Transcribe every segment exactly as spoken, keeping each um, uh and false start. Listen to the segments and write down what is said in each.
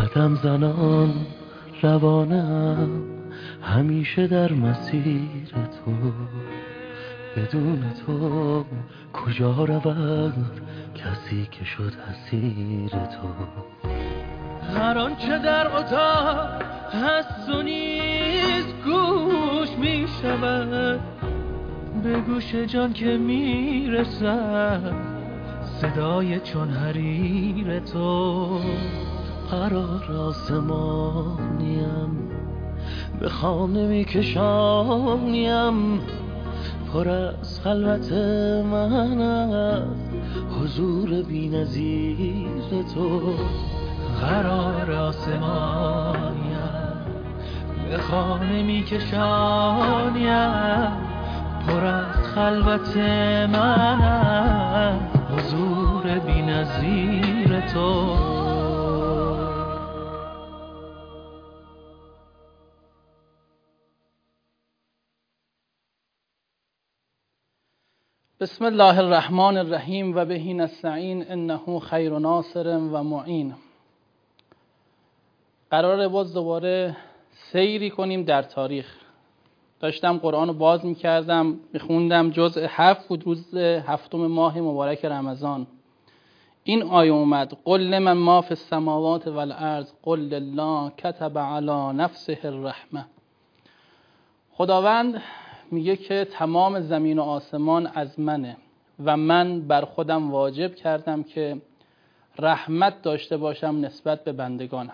قدم زنان روانم همیشه در مسیر تو، بدون تو کجا رود کسی که شد اسیر تو. هر آنچه در اتاق هست و نیست گوش می شود، به گوش جان که می رسد صدای چون حریر تو. قرار آسمانیم به خانه می کشانیم، پر از خلوت من است حضور بی نظیر تو. قرار آسمانیم به خانه می کشانیم، پر از خلوت من است حضور بی نظیر تو. بسم الله الرحمن الرحیم و بهی نستعین انه خیر ناصر و معین. قراره باز دوباره سیری کنیم در تاریخ. داشتم قرآن رو باز میکردم میخوندم، جزء هفت بود، روز هفتم ماه مبارک رمضان. این آیه اومد: قل لمن ما فی السماوات والارض قل لله کتب علی نفسه الرحمه. خداوند میگه که تمام زمین و آسمان از منه و من بر خودم واجب کردم که رحمت داشته باشم نسبت به بندگانم.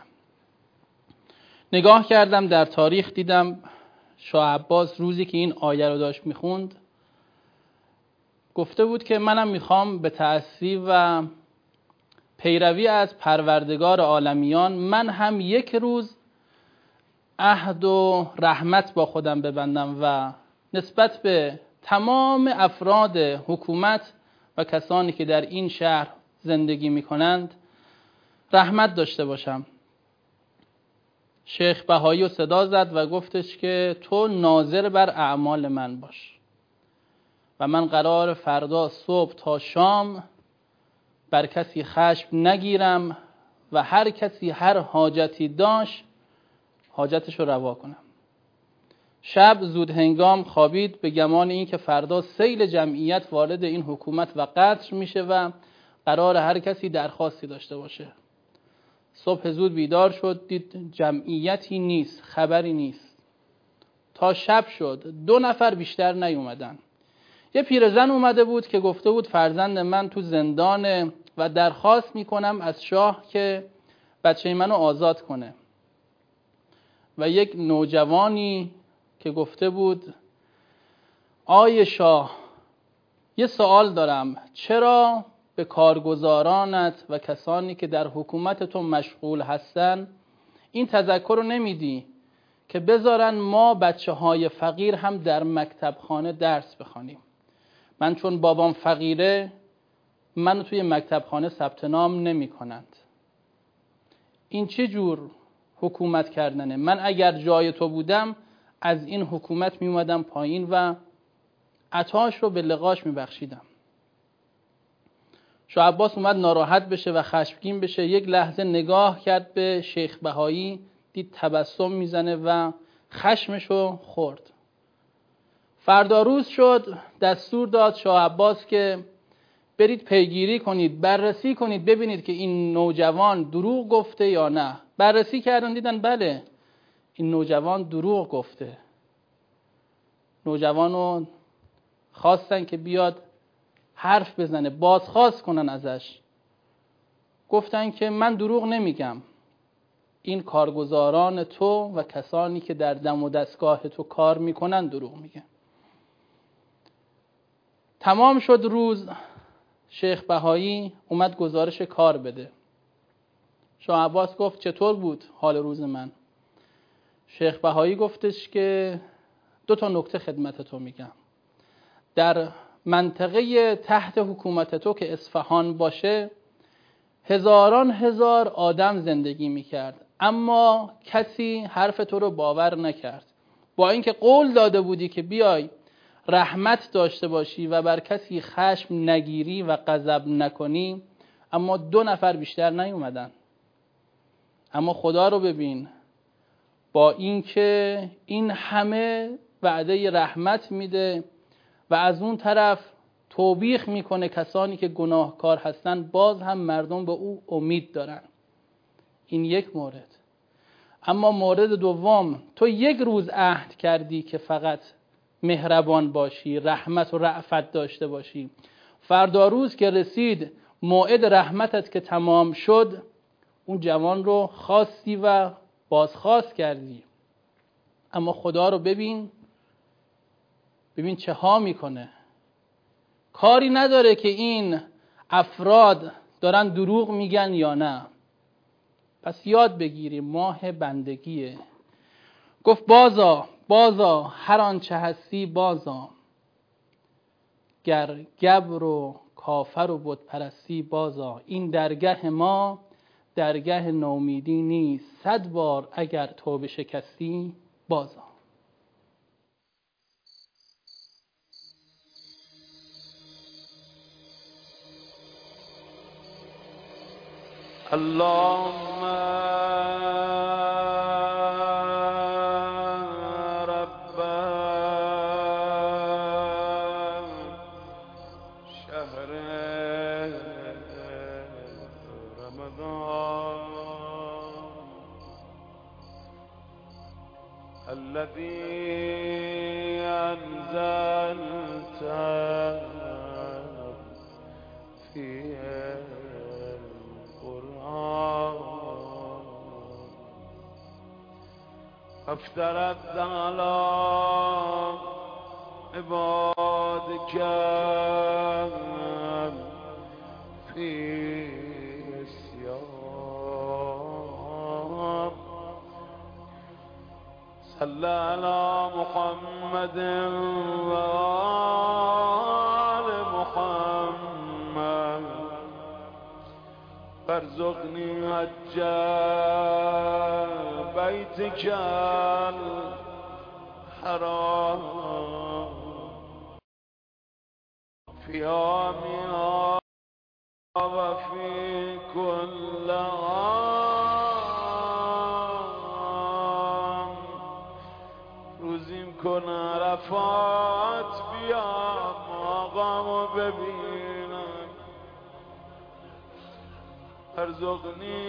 نگاه کردم در تاریخ، دیدم شاه عباس روزی که این آیه رو داشت میخوند گفته بود که منم میخوام به تأسی و پیروی از پروردگار عالمیان من هم یک روز عهد و رحمت با خودم ببندم و نسبت به تمام افراد حکومت و کسانی که در این شهر زندگی میکنند رحمت داشته باشم. شیخ بهایی رو صدا زد و گفتش که تو ناظر بر اعمال من باش و من قرار فردا صبح تا شام بر کسی خشم نگیرم و هر کسی هر حاجتی داشت حاجتش رو روا کنم. شب زود هنگام خوابید به گمان این که فردا سیل جمعیت وارد این حکومت و قصر میشه و قرار هر کسی درخواستی داشته باشه. صبح زود بیدار شد، دید جمعیتی نیست، خبری نیست. تا شب شد، دو نفر بیشتر نیومدن. یه پیرزن اومده بود که گفته بود فرزند من تو زندانه و درخواست میکنم از شاه که بچه منو آزاد کنه. و یک نوجوانی که گفته بود آی شاه یه سوال دارم، چرا به کارگزارانت و کسانی که در حکومت تو مشغول هستن این تذکر رو نمیدی که بذارن ما بچه های فقیر هم در مکتب خانه درس بخوانیم؟ من چون بابام فقیره منو توی مکتب خانه ثبت نام نمی کنند. این چه جور حکومت کردنه؟ من اگر جای تو بودم از این حکومت می اومدم پایین و عطاش رو به لقاش می بخشیدم. شاه عباس اومد ناراحت بشه و خشمگین بشه، یک لحظه نگاه کرد به شیخ بهایی، دید تبسم میزنه و خشمشو خورد. فردا روز شد، دستور داد شاه عباس که برید پیگیری کنید، بررسی کنید ببینید که این نوجوان دروغ گفته یا نه. بررسی کردن دیدن بله این نوجوان دروغ گفته. نوجوانو خواستن که بیاد حرف بزنه، بازخواست کنن ازش. گفتن که من دروغ نمیگم، این کارگزاران تو و کسانی که در دم و دستگاه تو کار میکنن دروغ میگن. تمام شد روز، شیخ بهایی اومد گزارش کار بده. شاه عباس گفت چطور بود حال روز من؟ شیخ بهایی گفتش که دو تا نکته خدمت تو میگم. در منطقه تحت حکومت تو که اصفهان باشه هزاران هزار آدم زندگی میکرد، اما کسی حرف تو رو باور نکرد. با اینکه قول داده بودی که بیای رحمت داشته باشی و بر کسی خشم نگیری و غضب نکنی، اما دو نفر بیشتر نیومدن. اما خدا رو ببین، با اینکه این همه وعده رحمت میده و از اون طرف توبیخ میکنه کسانی که گناهکار هستن، باز هم مردم به او امید دارن. این یک مورد. اما مورد دوم، تو یک روز عهد کردی که فقط مهربان باشی، رحمت و رأفت داشته باشی. فردا روز که رسید موعد رحمتت که تمام شد، اون جوان رو خواستی و بازخواست کردی. اما خدا رو ببین، ببین چه ها میکنه. کاری نداره که این افراد دارن دروغ میگن یا نه. پس یاد بگیریم ماه بندگیه. گفت بازا بازا هر آنچه هستی بازا، گر گبر و کافر و بت پرستی بازا. این درگه ما درگه نومیدی نیست، صد بار اگر توبه شکستی بازا. اللهم رب شهر رمضان الذي أنزلت فيه افترضت على عبادك في الصيام صلى على محمد وآل محمد فارزقني حج بيتك الحرام في يومها وفي كل عام. روزیم کن عرفات بیام آقامو ببینم، ارزقنی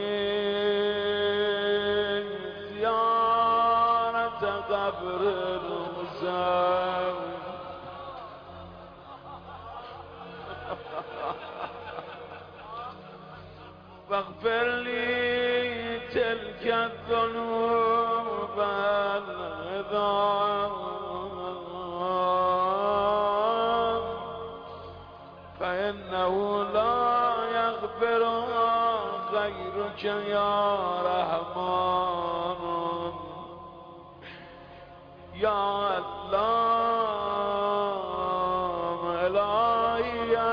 زیارت قبر الحسین واغفر لي تلك الذنوب العظام فإنه لا يغفرها غيرك يا رحمن يا الله إلهي يا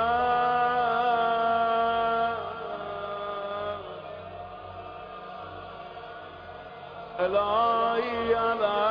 إلهي يا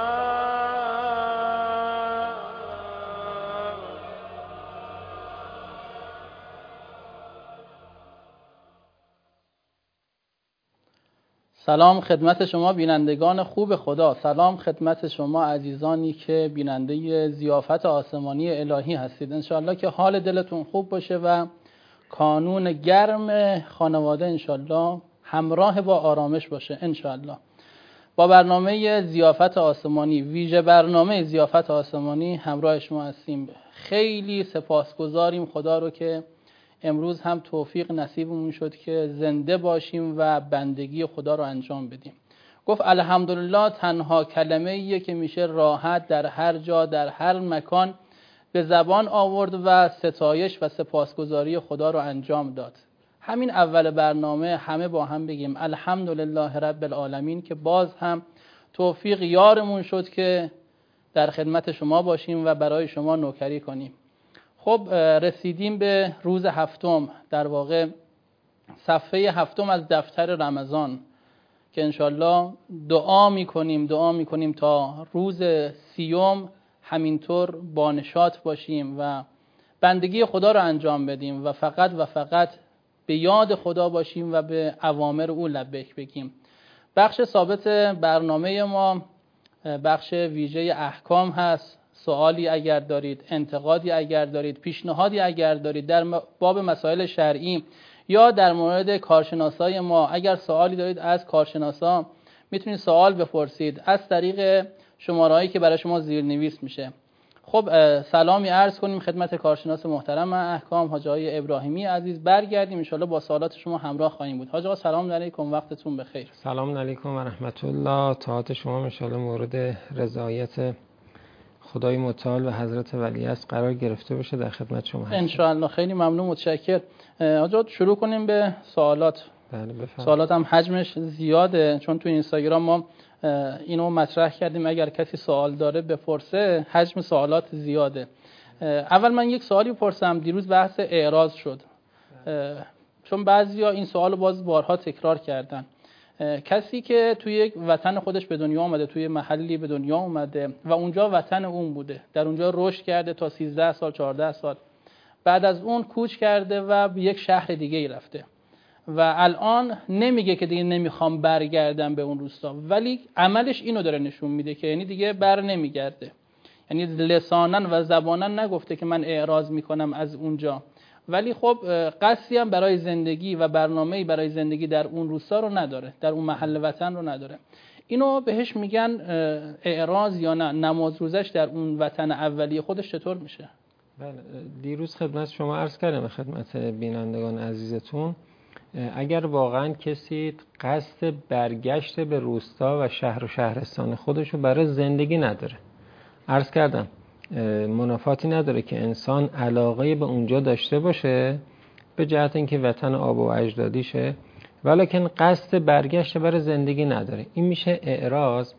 سلام خدمت شما بینندگان خوب خدا، سلام خدمت شما عزیزانی که بیننده ضیافت آسمانی الهی هستید. انشالله که حال دلتون خوب باشه و کانون گرم خانواده انشالله همراه با آرامش باشه انشالله. با برنامه ضیافت آسمانی، ویژه برنامه ضیافت آسمانی همراه شما هستیم. خیلی سپاسگزاریم خدا رو که امروز هم توفیق نصیبمون شد که زنده باشیم و بندگی خدا رو انجام بدیم. گفت الحمدلله تنها کلمه ایه که میشه راحت در هر جا در هر مکان به زبان آورد و ستایش و سپاسگزاری خدا رو انجام داد. همین اول برنامه همه با هم بگیم الحمدلله رب العالمین که باز هم توفیق یارمون شد که در خدمت شما باشیم و برای شما نوکری کنیم. خب رسیدیم به روز هفتم، در واقع صفحه هفتم از دفتر رمضان که انشالله دعا میکنیم دعا میکنیم تا روز سیوم همینطور بانشاط باشیم و بندگی خدا رو انجام بدیم و فقط و فقط به یاد خدا باشیم و به اوامر او لبیک بگیم. بخش ثابت برنامه ما بخش ویژه احکام هست. سوالی اگر دارید، انتقادی اگر دارید، پیشنهادی اگر دارید در باب مسائل شرعی یا در مورد کارشناسای ما، اگر سوالی دارید از کارشناسا میتونید سوال بپرسید از طریق شماره‌ای که برای شما زیرنویس میشه. خب سلامی عرض کنیم خدمت کارشناس محترم احکام حاج آقای ابراهیمی عزیز. برگردیم ان شاءالله با سوالات شما همراه خواهیم بود. حاج آقا سلام علیکم، وقتتون بخیر. سلام علیکم و رحمت الله. طاعت شما ان شاءالله مورد رضایت خدای متعال و حضرت ولیعصر قرار گرفته باشه. در خدمت شما هستم ان شاءالله. خیلی ممنون، متشکر. حاج آقا شروع کنیم به سوالات. بله بفرمایید. سوالات هم حجمش زیاده چون تو اینستاگرام ما اینو مطرح کردیم اگر کسی سوال داره بپرسه، حجم سوالات زیاده. اول من یک سوالی بپرسم. دیروز بحث اعراض شد چون بعضیا این سوالو باز بارها تکرار کردن. کسی که توی یک وطن خودش به دنیا اومده، توی محلی به دنیا اومده و اونجا وطن اون بوده، در اونجا رشد کرده تا سیزده سال چهارده سال، بعد از اون کوچ کرده و به یک شهر دیگه ای رفته و الان نمیگه که دیگه نمیخوام برگردم به اون روستا، ولی عملش اینو داره نشون میده که یعنی دیگه بر نمیگرده. یعنی لسانن و زبانن نگفته که من اعراض میکنم از اونجا، ولی خب قصدی هم برای زندگی و برنامه‌ای برای زندگی در اون روستا رو نداره، در اون محل وطن رو نداره. اینو بهش میگن اعراض یا نه؟ نماز روزش در اون وطن اولیه خودش چطور میشه؟ بله، دیروز خدمت شما عرض کردم، خدمت بینندگان عزیزتون، اگر واقعا کسی قصد برگشت به روستا و شهر و شهرستان خودشو برای زندگی نداره، عرض کردم منافاتی نداره که انسان علاقه به اونجا داشته باشه به جهت اینکه وطن آب و اجدادیشه، ولیکن قصد برگشت برای زندگی نداره، این میشه اعراض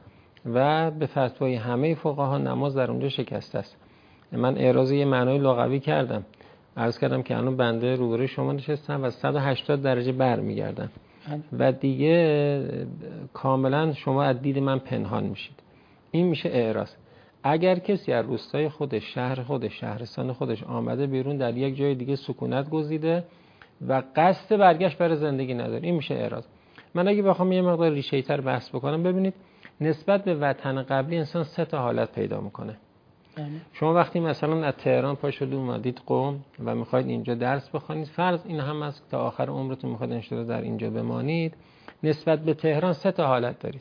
و به فتوای همه فقها نماز در اونجا شکسته است. من اعراض یه معنای لغوی کردم، عرض کردم که الان بنده روبروی شما نشستم و صد و هشتاد درجه برمیگردم و دیگه کاملا شما از دید من پنهان میشید. این میشه اعراض. اگر کسی از روستای خودش، شهر خودش، شهرستان خودش آمده بیرون، در یک جای دیگه سکونت گزیده و قصد برگشت برای زندگی نداره، این میشه اعراض. من اگه بخوام یه مقدار ریشه‌ای‌تر بحث بکنم، ببینید نسبت به وطن قبلی انسان سه تا حالت پیدا میکنه. شما وقتی مثلا از تهران پا شده اومدید قم و میخواید اینجا درس بخونید، فرض این هم است تا آخر عمرتون میخواید انشالله در اینجا بمانید، نسبت به تهران سه تا حالت دارید.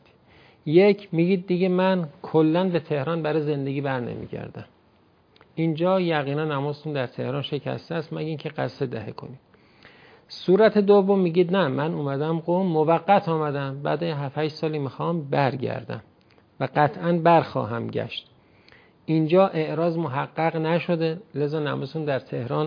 یک، میگید دیگه من کلاً به تهران برای زندگی بر نمیگردم، اینجا یقینا نمازتون در تهران شکسته است مگه اینکه قصد دهه کنید. صورت دوم میگید نه، من اومدم قم، موقت اومدم، بعد هفت هشت سالی میخوام برگردم و قطعاً برخواهم گشت. اینجا اعراض محقق نشده، لذا نمازتون در تهران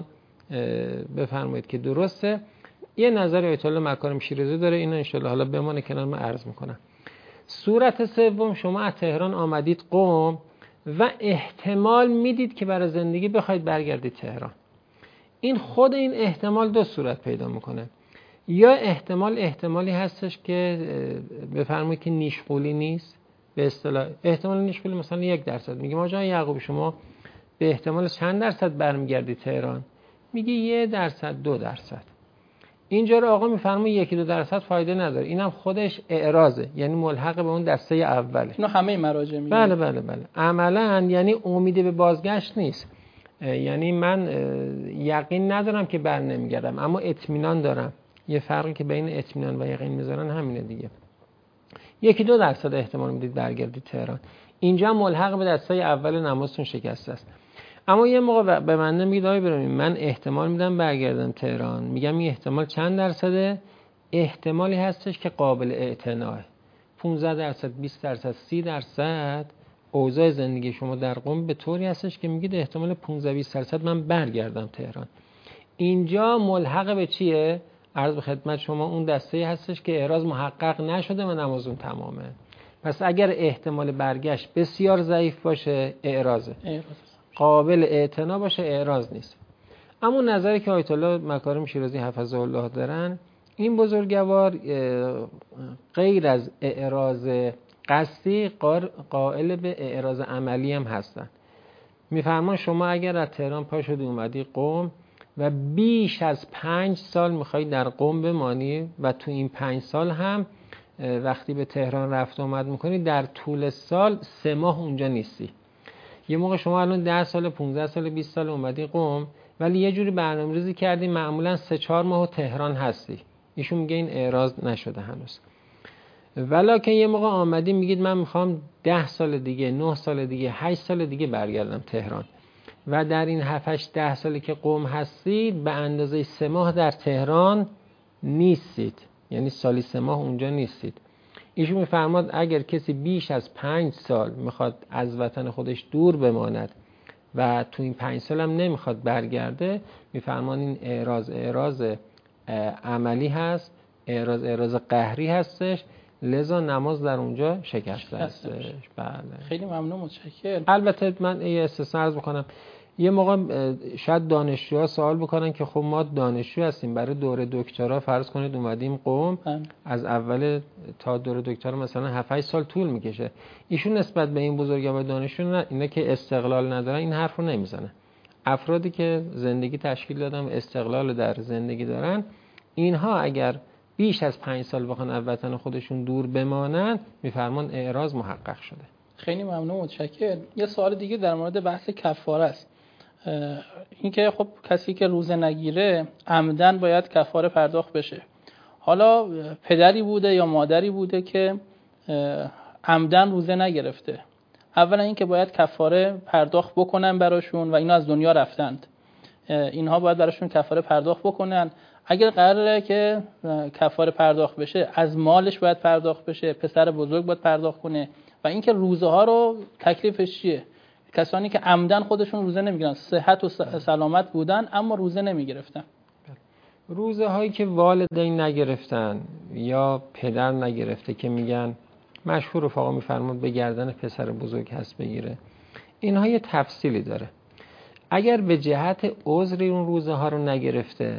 بفرمایید که درسته. یه نظر آیت الله مکارم شیرازی داره، اینو انشالله حالا بمونه کنار من عرض میکنم. صورت سوم، شما از تهران آمدید قم و احتمال میدید که برای زندگی بخواید برگردید تهران. این خود این احتمال دو صورت پیدا میکنه. یا احتمال احتمالی هستش که بفرمایید که نیشغولی نیست، به اصطلاح احتمال نیشغولی مثلا یک درصد. میگه ما جان یعقوب شما به احتمال چند درصد برمیگردید تهران؟ میگه یه درصد، دو درصد. اینجا رو آقا میفرمایه یکی دو درصد فایده نداره، اینم خودش اعراضه، یعنی ملحق به اون دسته اوله. اینو همه مراجع میگن. بله بله بله. عملاً یعنی امید به بازگشت نیست، یعنی من یقین ندارم که بر نمیگردم اما اطمینان دارم. یه فرقی که بین اطمینان و یقین میذارن همینه دیگه. یکی دو درصد احتمال میدید برگردید تهران، اینجا ملحق به دسته اول نمازتون شکسته است. اما یه موقع به من نمیگید آقای ابراهیمی من احتمال میدم برگردم تهران، میگم این احتمال چند درصده؟ احتمالی هستش که قابل اعتناءه، پانزده درصد، بیست درصد، سی درصد. اوضاع زندگی شما در قم به طوری هستش که میگید احتمال پانزده بیست درصد من برگردم تهران. اینجا ملحق به چیه؟ عرض به خدمت شما اون دسته هستش که اعراض محقق نشده و نمازون تمامه. پس اگر احتمال برگشت بسیار ضعیف باشه اعراضه، قابل اعتنا باشه اعراض نیست. اما نظری که آیت الله مکارم شیرازی حفظه الله دارن، این بزرگوار غیر از اعراض قصدی قائل به اعراض عملی هم هستن. میفرمان شما اگر از تهران پا شدی اومدی قم و بیش از پنج سال میخوای در قم بمانی و تو این پنج سال هم وقتی به تهران رفت آمد میکنی در طول سال سه ماه اونجا نیستی. یه موقع شما الان ده سال پونزده سال بیست سال اومدی قم، ولی یه جوری برنامه‌ریزی کردی معمولا سه چهار ماه تهران هستی. ایشون میگه این اعراض نشده هنوز. ولیکن یه موقع آمدی میگید من میخوام ده سال دیگه، نه سال دیگه، هشت سال دیگه برگردم تهران و در این هفت هشت ده سالی که قم هستید به اندازه سه ماه در تهران نیستید، یعنی سالی سه ماه اونجا نیستید. ایشون میفرماد اگر کسی بیش از پنج سال میخواد از وطن خودش دور بماند و تو این پنج سال هم نمیخواد برگرده، میفرمان این اعراض اعراض عملی هست، اعراض اعراض قهری هستش، لذا نماز در اونجا شکسته هستش. بله خیلی ممنون، متشکرم. البته من یه استثنا عرض بکنم، یه موقع شاید دانشجوها سوال بکنن که خب ما دانشجو هستیم برای دوره دکترا فرض کنید اومدیم قم، از اول تا دوره دکترا مثلا هفت هشت سال طول میکشه. ایشون نسبت به این بزرگوار دانشجو نه اینا که استقلال ندارن این حرفو نمیزنه. افرادی که زندگی تشکیل دادن و استقلال در زندگی دارن، اینها اگر بیش از پنج سال بخوان از وطن خودشون دور بمانند میفرمان اعراض محقق شده. خیلی ممنون، متشکرم. یه سوال دیگه در مورد بحث کفاره است. این که خب کسی که روزه نگیره عمدن باید کفاره پرداخت بشه. حالا پدری بوده یا مادری بوده که عمدن روزه نگرفته، اولا این که باید کفاره پرداخت بکنن براشون و اینا از دنیا رفتند، اینها باید براشون کفاره پرداخت بکنن. اگر قراره که کفاره پرداخت بشه از مالش باید پرداخت بشه، پسر بزرگ باید پرداخت کنه. و اینکه روزه ها رو تکلیفش چیه؟ کسانی که عمدن خودشون روزه نمیگیرن، صحت و سلامت بودن اما روزه نمیگرفتن. روزه هایی که والدین نگرفتن یا پدر نگرفته که میگن مشهور رفقا میفرمود به گردن پسر بزرگ هست بگیره، اینها یه تفصیلی داره. اگر به جهت عذری اون روزه ها رو نگرفته،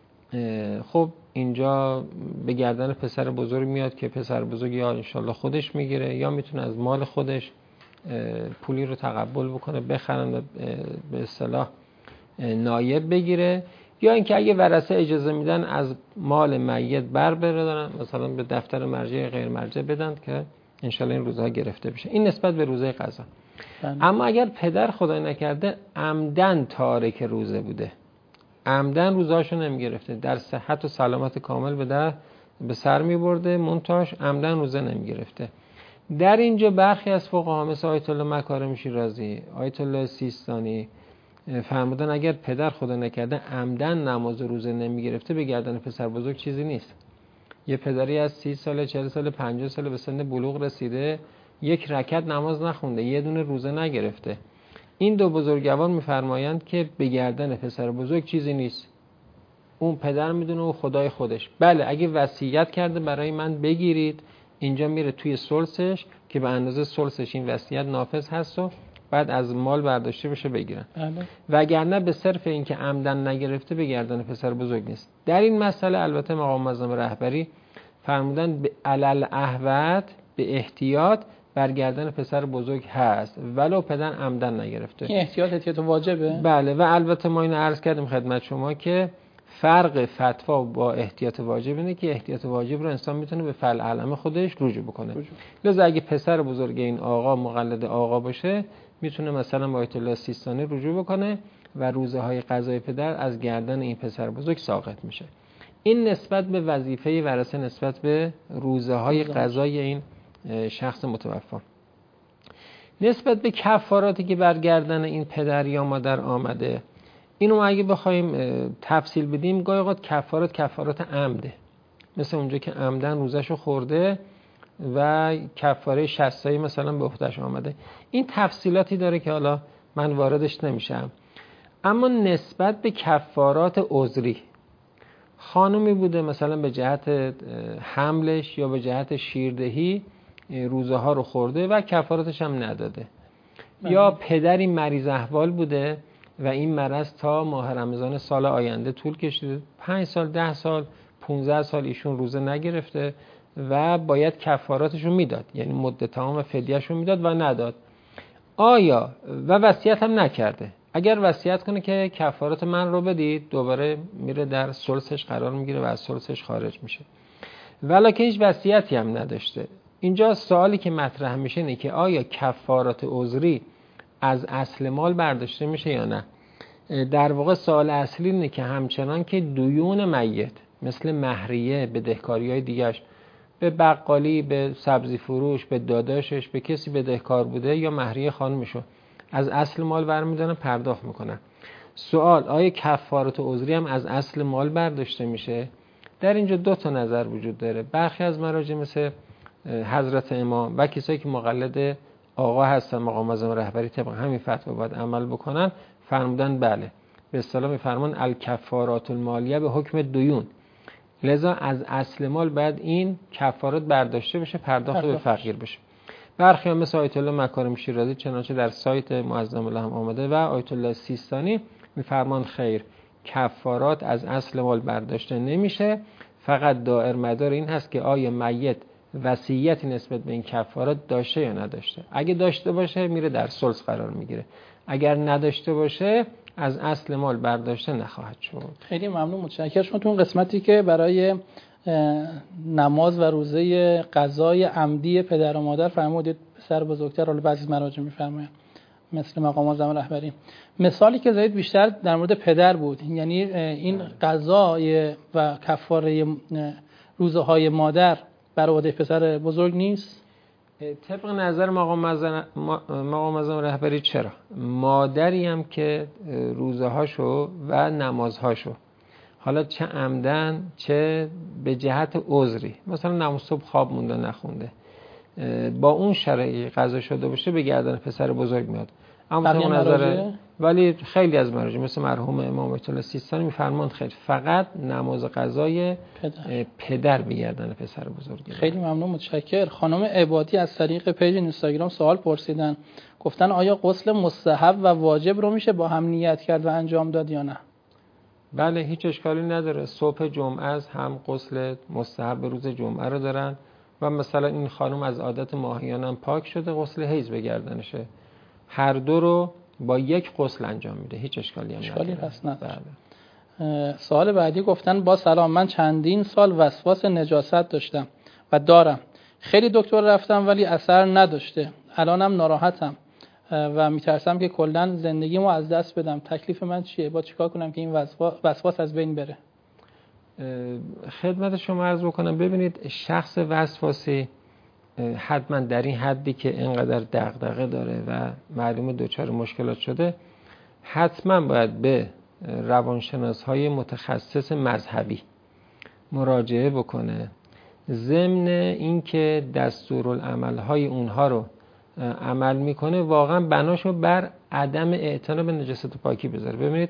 خب اینجا به گردن پسر بزرگ میاد که پسر بزرگ یا انشالله خودش میگیره یا میتونه از مال خودش پولی رو تقبل بکنه بخرن و به اصطلاح نایب بگیره، یا اینکه اگه ورثه اجازه میدن از مال میت بر بردارن، مثلا به دفتر مرجع غیر مرجع بدن که انشالله این روزها گرفته بشه. این نسبت به روزه قضا. اما اگر پدر خدای نکرده عمدن تارک روزه بوده، عمدن روزهاشو نمیگرفته، در صحت و سلامت کامل به در به سر میبرده، منتاش عمدن روزه نمیگرفته، در اینجا برخی از فقها مثل آیت الله مکارم شیرازی، آیت الله سیستانی فرمودن اگر پدر خدا نکرده عمدن نماز روزه نمیگرفته به گردن پسر بزرگ چیزی نیست. یه پدری از سی سال، چهل سال، پنجاه سال به سن بلوغ رسیده، یک رکعت نماز نخونده، یه دونه روزه نگرفته، این دو بزرگوار میفرمایند که به گردن پسر بزرگ چیزی نیست، اون پدر میدونه و خدای خودش. بله اگه وصیت کرده برای من بگیرید، اینجا میره توی سلسش که به اندازه سلسش این وصیت نافذ هست و بعد از مال برداشته بشه بگیرن. بله. وگرنه به صرف این که عمدن نگرفته به گردن پسر بزرگ نیست. در این مسئله البته مقام معظم رهبری فرمودن به علل احوت به احتیاط برگردن پسر بزرگ هست ولو پدر عمدن نگرفته. این احتیاط احتیاط واجبه؟ بله. و البته ما اینو عرض کردیم خدمت شما که فرق فتوا با احتیاط واجب اینه که احتیاط واجب رو انسان میتونه به فعل علم خودش رجوع بکنه. لذا اگه پسر بزرگ این آقا مقلد آقا باشه میتونه مثلا با آیت الله سیستانی رجوع بکنه و روزه های قضای پدر از گردن این پسر بزرگ ساقط میشه. این نسبت به وظیفه ورثه نسبت به روزه های قضای این شخص متوفی. نسبت به کفاراتی که بر گردن این پدر یا مادر آمده، اینو اگه بخوایم تفصیل بدیم گاهی اوقات کفارات کفارات عمده، مثل اونجا که عمدن روزشو خورده و کفاره شصتایی مثلا به عهده‌اش آمده. این تفصیلاتی داره که حالا من واردش نمیشم. اما نسبت به کفارات عذری، خانومی بوده مثلا به جهت حملش یا به جهت شیردهی روزه ها رو خورده و کفاراتش هم نداده، من. یا پدری مریض احوال بوده و این مرض تا ماه رمضان سال آینده طول کشیده، پنج سال، ده سال، پونزده سال ایشون روزه نگرفته و باید کفاراتش رو میداد، یعنی مدت تمام فدیهش رو میداد و نداد. آیا و وصیت هم نکرده، اگر وصیت کنه که کفارات من رو بدید دوباره میره در ثلثش قرار میگیره و از ثلثش خارج میشه. ولی که هیچ وصیتی هم نداشته. اینجا سوالی که مطرح میشه اینه که آیا کفارات عذری از اصل مال برداشته میشه یا نه؟ در واقع سوال اصلی اینه که همچنان که دیون میت مثل مهریه، بدهکاری‌های دیگه‌اش، به بقالی، به سبزی فروش، به داداشش، به کسی بدهکار بوده یا مهریه خانمشو از اصل مال برمی‌دارن پرداخت میکنن. سوال آیا کفارات عذری هم از اصل مال برداشته میشه؟ در اینجا دو تا نظر وجود داره. برخی از مراجع مثل حضرت امام و کسایی که مقلد آقا هستن، مقام اعظم رهبری طبق همین فتوا باید عمل بکنن، فرمودن بله، به اصطلاح میفرمان الکفارات المالیه به حکم دیون، لذا از اصل مال باید این کفارات برداشته بشه، پرداخت به فقیر بشه. برخی هم مثل آیت الله مکارم شیرازی چنانچه در سایت معظم الله هم آمده و آیت الله سیستانی میفرمان خیر، کفارات از اصل مال برداشته نمیشه، فقط دائر مدار این هست که آیا میت وصیتی نسبت به این کفارات داشته یا نداشته. اگه داشته باشه میره در ثلث قرار میگیره، اگر نداشته باشه از اصل مال برداشته نخواهد شد. خیلی ممنون، متشکرم. شما تو اون قسمتی که برای نماز و روزه قضای عمدی پدر و مادر فرمودید پسر بزرگتر، حالا بعضی مراجع میفرمایند مثل مقام اعظم رهبری، مثالی که زدید بیشتر در مورد پدر بود، یعنی این قضای و کفاره روزه های مادر بر عهده پسر بزرگ نیست؟ طبق نظر مقام اعظم رهبری چرا؟ مادری هم که روزه هاشو و نمازهاشو، حالا چه عمدن چه به جهت عذری، مثلا نماز صبح خواب مونده نخونده، با اون شرایط قضا شده باشه به گردن پسر بزرگ میاد. اما طبق نظر ولی خیلی از مراجع مثل مرحوم امام آیت الله سیستانی میفرمان خیر، فقط نماز قضای پدر, پدر به گردن پسر بزرگ. خیلی ممنون، متشکر. خانم عبادی از طریق پیج اینستاگرام سوال پرسیدن، گفتن آیا غسل مستحب و واجب رو میشه با هم نیت کرد و انجام داد یا نه؟ بله، هیچ اشکالی نداره. صبح جمعه از هم غسل مستحب روز جمعه رو دارن و مثلا این خانم از عادت ماهیان هم پاک شده، غسل حیض به گردنشه، هر دو رو با یک غسل انجام میده، هیچ اشکالی هم اشکالی نداره. هست نداره. بله. سوال بعدی گفتن با سلام، من چندین سال وسواس نجاست داشتم و دارم، خیلی دکتر رفتم ولی اثر نداشته، الانم ناراحتم و میترسم که کلا زندگیمو از دست بدم، تکلیف من چیه؟ با چیکار کنم که این وسواس از بین بره؟ خدمت شما عرض بکنم، ببینید شخص وسواسی حتما در این حدی که اینقدر دغدغه داره و معلومه دچار مشکلات شده، حتما باید به روانشناس‌های متخصص مذهبی مراجعه بکنه، ضمن اینکه دستورالعمل‌های اونها رو عمل میکنه واقعا بناشو بر عدم اعتنا به نجاست و پاکی بذاره. ببینید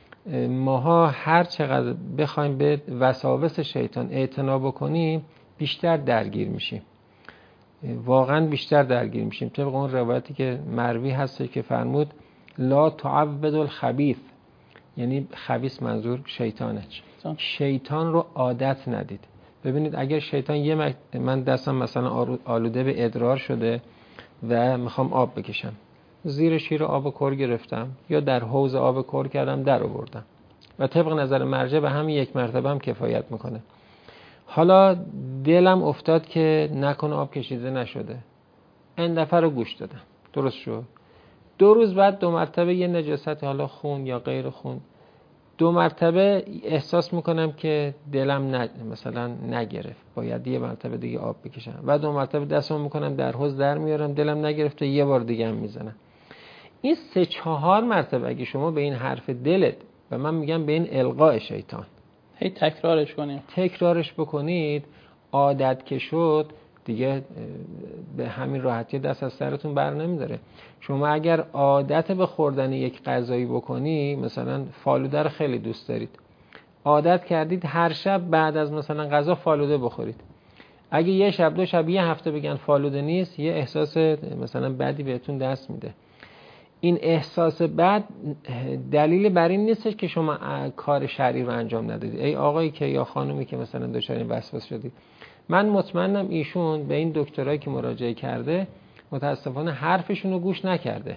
ماها هر چقدر بخوایم به وساوس شیطان اعتنا بکنیم بیشتر درگیر میشیم، واقعا بیشتر درگیر میشیم. طبق اون روایتی که مروی هست که فرمود لا تعبد الخبیث، یعنی خبیث منظور شیطانه، شیطان, شیطان رو عادت ندید. ببینید اگر شیطان یه مک... من دستم مثلا آلوده به ادرار شده و میخوام آب بکشم، زیر شیر آب کر گرفتم یا در حوض آب کر کردم در آوردم و طبق نظر مرجع به همین یک مرتبه هم کفایت میکنه. حالا دلم افتاد که نکنه آب کشیده نشده، این دفعه رو گوش دادم، درست شد. دو روز بعد دو مرتبه یه نجاست، حالا خون یا غیر خون، دو مرتبه احساس میکنم که دلم ن... مثلا نگرفت، باید یه مرتبه دیگه آب بکشم و دو مرتبه دستم میکنم در حوض در میارم، دلم نگرفته، یه بار دیگه هم میزنم. این سه چهار مرتبه اگه شما به این حرف دلت و من میگم به این القاء شیطان هی تکرارش کنیم، تکرارش بکنید، عادت که شد دیگه به همین راحتی دست از سرتون بر نمیداره. شما اگر عادت به خوردن یک غذایی بکنی، مثلا فالوده رو خیلی دوست دارید، عادت کردید هر شب بعد از مثلا غذا فالوده بخورید، اگه یه شب دو شب یه هفته بگن فالوده نیست، یه احساس مثلا بدی بهتون دست میده. این احساس بد دلیل بر این نیستش که شما کار شرعی رو انجام ندادید. ای آقایی که یا خانومی که مثلا دچار وسواس شدید، من مطمئنم ایشون به این دکترایی که مراجعه کرده متاسفانه حرفشون رو گوش نکرده.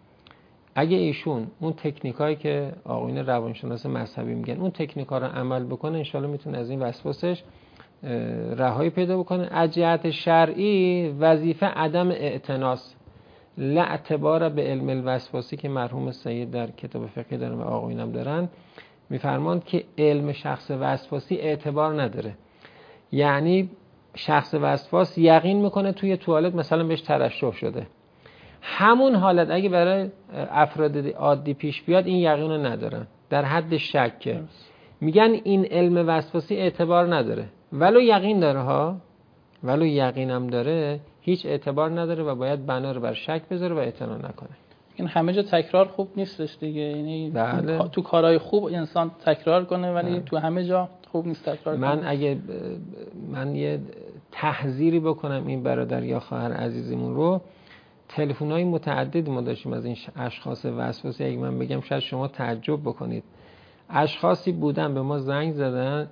اگه ایشون اون تکنیکایی که آقایون روانشناس مذهبی میگن اون تکنیکا رو عمل بکنه، انشالله میتونه از این وسواسش رهایی پیدا بکنه. از جهت شرعی وظیفه عدم اعتناس، لا اعتبار به علم الوسواسی که مرحوم سید در کتاب فقهی دارن و آقایونم دارن، میفرماند که علم شخص وسواسی اعتبار نداره. یعنی شخص وسواس یقین میکنه توی توالت مثلا بهش ترشح شده، همون حالت اگه برای افراد عادی پیش بیاد این یقین رو ندارن، در حد شکه. میگن این علم وسواسی اعتبار نداره، ولو یقین داره ها، ولو یقینم داره هیچ اعتبار نداره و باید بنا رو بر شک بذاره و اعتنا نکنه. این همه جا تکرار خوب نیستش دیگه، یعنی بله. تو کارهای خوب انسان تکرار کنه ولی بله. تو همه جا خوب نیست تکرار کنه. من اگه من یه تحذیری بکنم این برادر یا خواهر عزیزمون رو، تلفن‌های متعددی ما داشتیم از این اشخاص وسواسی، اگه من بگم شاید شما تعجب بکنید. اشخاصی بودن به ما زنگ زدن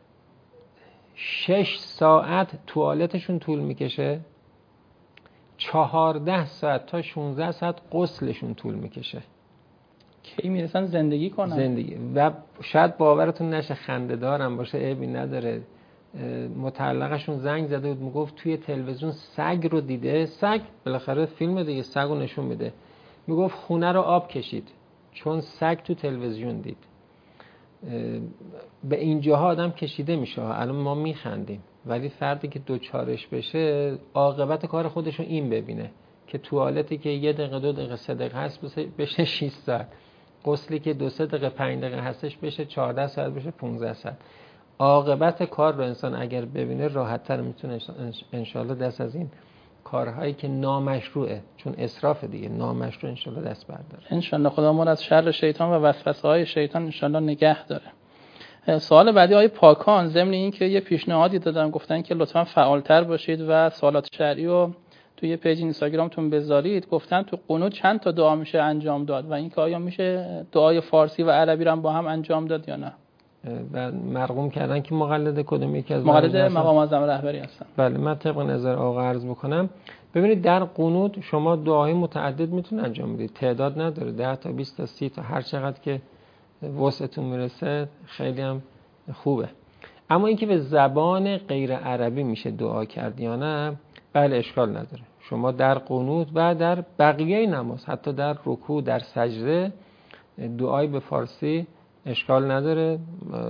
شش ساعت توالتشون طول میکشه، چهارده ساعت تا شانزده ساعت غسلشون طول میکشه. کی میرسن زندگی کنن؟ زندگی. و شاید باورتون نشه، خنده دارم باشه عیبی نداره، متعلقشون زنگ زده بود میگفت توی تلویزیون سگ رو دیده، سگ بالاخره فیلم دیگه سگ رو نشون میده، میگفت خونه رو آب کشید چون سگ تو تلویزیون دید. به اینجاها آدم کشیده میشه. الان ما میخندیم ولی فردی که دوچارش بشه عاقبت کار خودشو این ببینه که توالتی که یه دقیقه دو دقیقه سه دقیقه هست بشه شش ساعت، غسلی که دو سه دقیقه پنج دقیقه هستش بشه چهارده ساعت بشه پانزده ساعت. عاقبت کار رو انسان اگر ببینه راحت‌تر میتونه انشالله دست از این کارهایی که نامشروعه، چون اسراف دیگه، نامشروع انشالله دست برداره. انشالله خدا ما از شر شیطان و وسوسه‌های شیطان انشالله نگه داره. سوال بعدی آقای پاکان، ضمن این که یه پیشنهادی دادن گفتن که لطفاً فعالتر باشید و سوالات شرعی رو توی پیج اینستاگرامتون بذارید. گفتن تو قنوت چند تا دعا میشه انجام داد و این که آیا میشه دعای فارسی و عربی رو هم با هم انجام داد یا نه؟ و مرقوم کردن که مقلد کدوم یکی از مقلد مقام اعظم رهبری هستن. بله، من طبق نظر آقا عرض بکنم. ببینید در قنوت شما دعاهای متعدد میتونید انجام بدید، تعداد نداره، ده تا بیست تا سی تا هر چقدر که وسعتون میرسه خیلی هم خوبه. اما اینکه به زبان غیر عربی میشه دعا کرد یا نه، بله اشکال نداره. شما در قنوت و در بقیه نماز، حتی در رکوع، در سجده، دعای به فارسی اشکال نداره.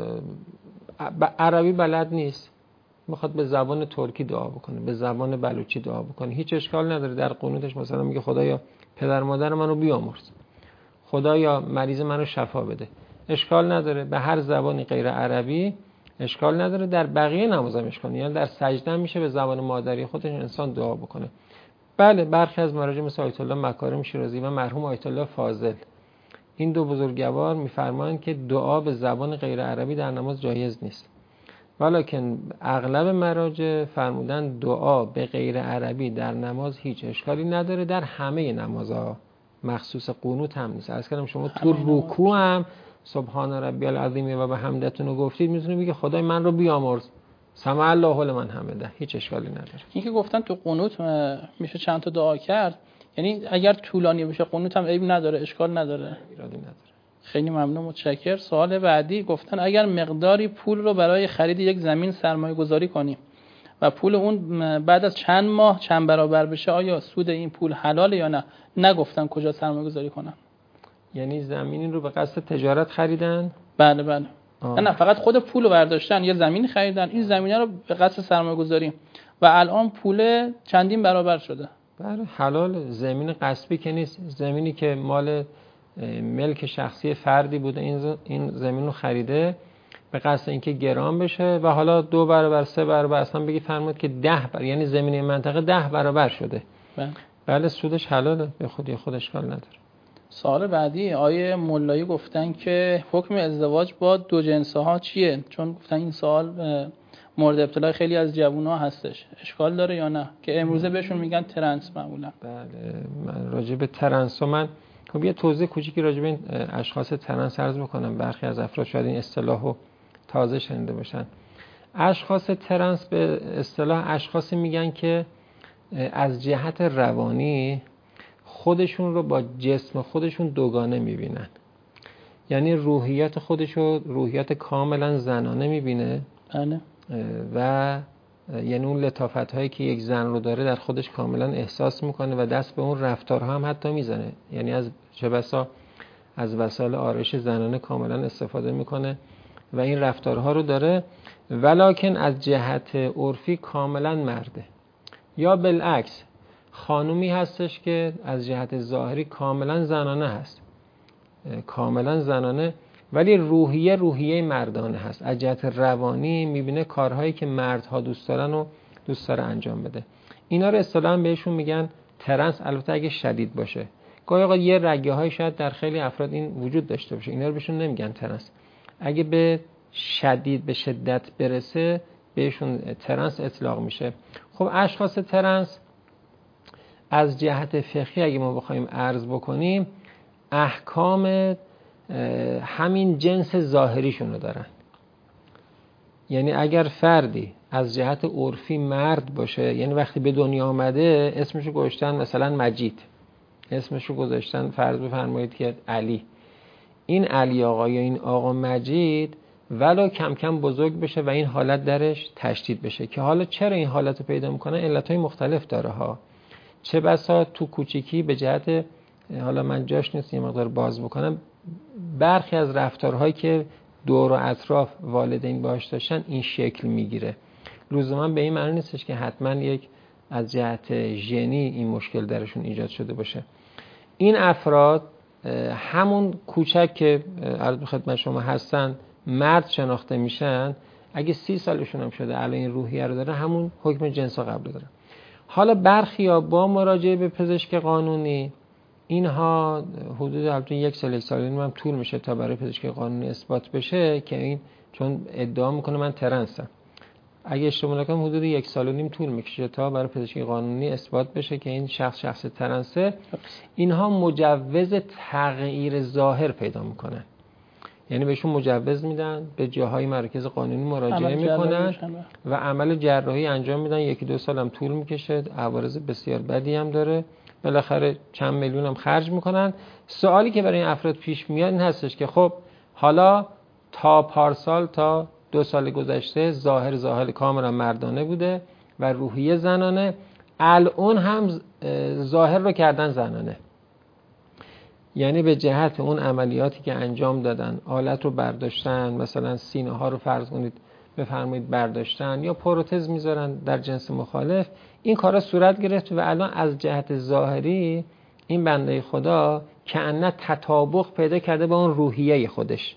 عربی بلد نیست میخواد به زبان ترکی دعا بکنه، به زبان بلوچی دعا بکنه، هیچ اشکال نداره. در قنوتش مثلا میگه خدایا پدر مادر منو بیامرز، خدایا مریض منو شفا بده، اشکال نداره. به هر زبانی غیر عربی اشکال نداره. در بقیه نمازم اشکال نداره، یعنی در سجده میشه به زبان مادری خودش انسان دعا بکنه. بله، برخی از مراجع مثل آیت الله مکارم شیرازی و مرحوم آیت الله فاضل، این دو بزرگوار میفرمایند که دعا به زبان غیر عربی در نماز جایز نیست، ولکن اغلب مراجع فرمودن دعا به غیر عربی در نماز هیچ اشکالی نداره. در همه نمازها، مخصوص قنوت هم نیست. عرض کردم شما تو رکوع هم سبحان ربی العظیم و بحمدتون رو گفتید، میتونید بگید خدای من رو بیامرز، سمع الله لمن حمده، هیچ اشکالی نداره. این که گفتن تو قنوت میشه چند تا دعا کرد، یعنی اگر طولانی بشه قنوت هم عیب نداره، اشکال نداره، ایرادی نداره. خیلی ممنون، متشکر. سوال بعدی گفتن اگر مقداری پول رو برای خرید یک زمین سرمایه گذاری کنیم و پول اون بعد از چند ماه چند برابر بشه، آیا سود این پول حلاله یا نه؟ نگفتن کجا سرمایه گذاری کنن. یعنی زمینی رو به قصد تجارت خریدن؟ بله بله. آه. نه فقط خود پول رو برداشتن، یه زمین خریدن، این زمینه رو به قصد سرمایه گذاری و الان پول چندین برابر شده. بله حلال. زمین غصبی که نیست، زمینی که مال ملک شخصی فردی بوده، این این زمین رو خریده به قصد اینکه گران بشه و حالا دو برابر سه برابر، اصلا بگی فرمود که ده برابر، یعنی زمین این منطقه ده برابر شده. بله بله سودش حلاله، به خودی خود اشکال نداره. سوال بعدی آیه مولایی گفتن که حکم ازدواج با دو جنسه ها چیه؟ چون گفتن این سوال مورد ابتلای خیلی از جوونا هستش، اشکال داره یا نه؟ که امروزه بهشون میگن ترنس معمولا. بله، من راجع به ترنس و من خب یه توضیح کوچیکی راجع به این اشخاص ترنس عرض میکنم، برخی از افراد شاید این اصطلاحو تازه شنیده باشن. اشخاص ترنس به اصطلاح اشخاصی میگن که از جهت روانی خودشون رو با جسم خودشون دوگانه میبینن، یعنی روحیات خودشو روحیات کاملا زنانه میبینه بله. و یعنی اون لطافت هایی که یک زن رو داره در خودش کاملا احساس میکنه و دست به اون رفتارها هم حتی میزنه. یعنی از چه بسا از وسایل آرایش زنانه کاملا استفاده میکنه و این رفتارها رو داره، ولکن از جهت عرفی کاملا مرده. یا بالعکس خانومی هستش که از جهت ظاهری کاملا زنانه هست، کاملا زنانه، ولی روحیه روحیه مردانه هست. از جهت روانی میبینه کارهایی که مردها دوست دارن و دوست داره انجام بده. اینا رو اصطلاحاً بهشون میگن ترنس، البته اگه شدید باشه. گاهی اوقات یه رگه های شاید در خیلی افراد این وجود داشته باشه، اینا رو بهشون نمیگن ترنس. اگه به شدید به شدت برسه بهشون ترنس اطلاق میشه. خب اشخاص ترنس از جهت فقهی اگه ما بخوایم عرض بکنیم احکام همین جنس ظاهریشون رو دارن. یعنی اگر فردی از جهت عرفی مرد باشه، یعنی وقتی به دنیا آمده اسمشو گذاشتن مثلا مجید، اسمشو گذاشتن فرض بفرمایید که علی، این علی آقا یا این آقا مجید ولو کم کم بزرگ بشه و این حالت درش تشدید بشه، که حالا چرا این حالت رو پیدا میکنه علتهای مختلف داره ها. چه بسا تو کوچیکی به جهت، حالا من جاش نیست یه مقدار باز بکنم، برخی از رفتارهایی که دور و اطراف والدین باهاش داشتن این شکل میگیره. لزوما به این معنی نیستش که حتما یک از جهت ژنی این مشکل درشون ایجاد شده باشه. این افراد همون کوچک که عرض به خدمت شما هستن مرد شناخته میشن، اگه سی سالشون هم شده الان این روحیه رو داره، همون حکم جنس قبل داره. حالا برخیا با مراجعه به پزشک قانونی، اینها حدود البته یک سال یک سال هم طول میشه تا برای پزشک قانونی اثبات بشه که این، چون ادعا میکنه من ترنسم، اگه اشتباه نکنم حدود یک سال و نیم طول میکشه تا برای پزشک قانونی اثبات بشه که این شخص شخص ترنسه. اینها مجوز تغییر ظاهر پیدا میکنن، یعنی بهشون مجوز میدن، به جاهای مراکز قانونی مراجعه میکنن و عمل جراحی انجام میدن. یکی دو سال هم طول میکشه، عوارض بسیار بدی هم داره، بالاخره چند میلیون هم خرج میکنن. سوالی که برای این افراد پیش میاد این هستش که خب حالا تا پارسال تا دو سال گذشته ظاهر ظاهر کاملا مردانه بوده و روحیه زنانه، الان هم ظاهر رو کردن زنانه، یعنی به جهت اون عملیاتی که انجام دادن، آلت رو برداشتن، مثلا سینه ها رو فرض کنید بفرمایید برداشتن یا پروتز میذارن در جنس مخالف، این کارا صورت گرفت و الان از جهت ظاهری این بنده خدا کأنه تطابق پیدا کرده با اون روحیه خودش.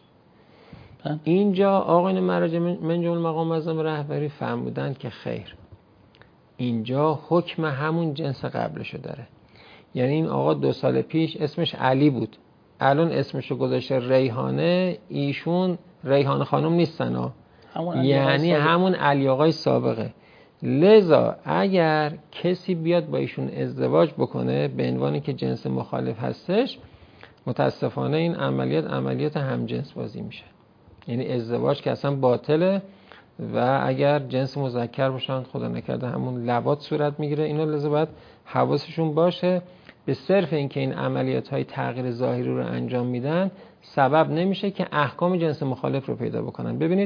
اینجا آقایون مراجع من جمله مقام معظم رهبری فرمودن که خیر، اینجا حکم همون جنس قبلشو داره. یعنی این آقا دو سال پیش اسمش علی بود، الان اسمشو گذاشته ریحانه، ایشون ریحانه خانم نیستن ها، همون یعنی همون علی آقای سابقه. لذا اگر کسی بیاد با ایشون ازدواج بکنه به عنوانی که جنس مخالف هستش، متاسفانه این عملیات عملیات همجنس بازی میشه، یعنی ازدواج که اصلا باطله و اگر جنس مذکر باشن خدا نکرده همون لواط صورت میگیره. اینا لذا باید حواسشون باشه به صرف اینکه این عملیات های تغییر ظاهری رو انجام میدن سبب نمیشه که احکام جنس مخالف رو پیدا بکنن. ببینید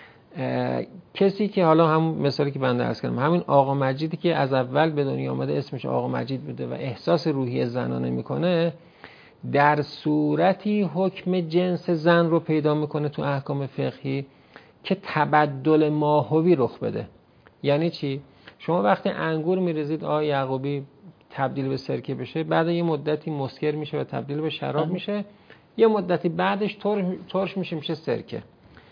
کسی که حالا هم مثالی که بنده عرض کردم، همین آقا مجیدی که از اول به دنیا آمده اسمش آقا مجید بوده و احساس روحی زنانه میکنه، در صورتی حکم جنس زن رو پیدا میکنه تو احکام فقهی که تبدل ماهوی رخ بده. یعنی چی؟ شما وقتی انگور میریزید آقای یعقوبی تبدیل به سرکه بشه، بعد یه مدتی مسکر میشه و تبدیل به شراب میشه، یه مدتی بعدش ترش میشه میشه سرکه.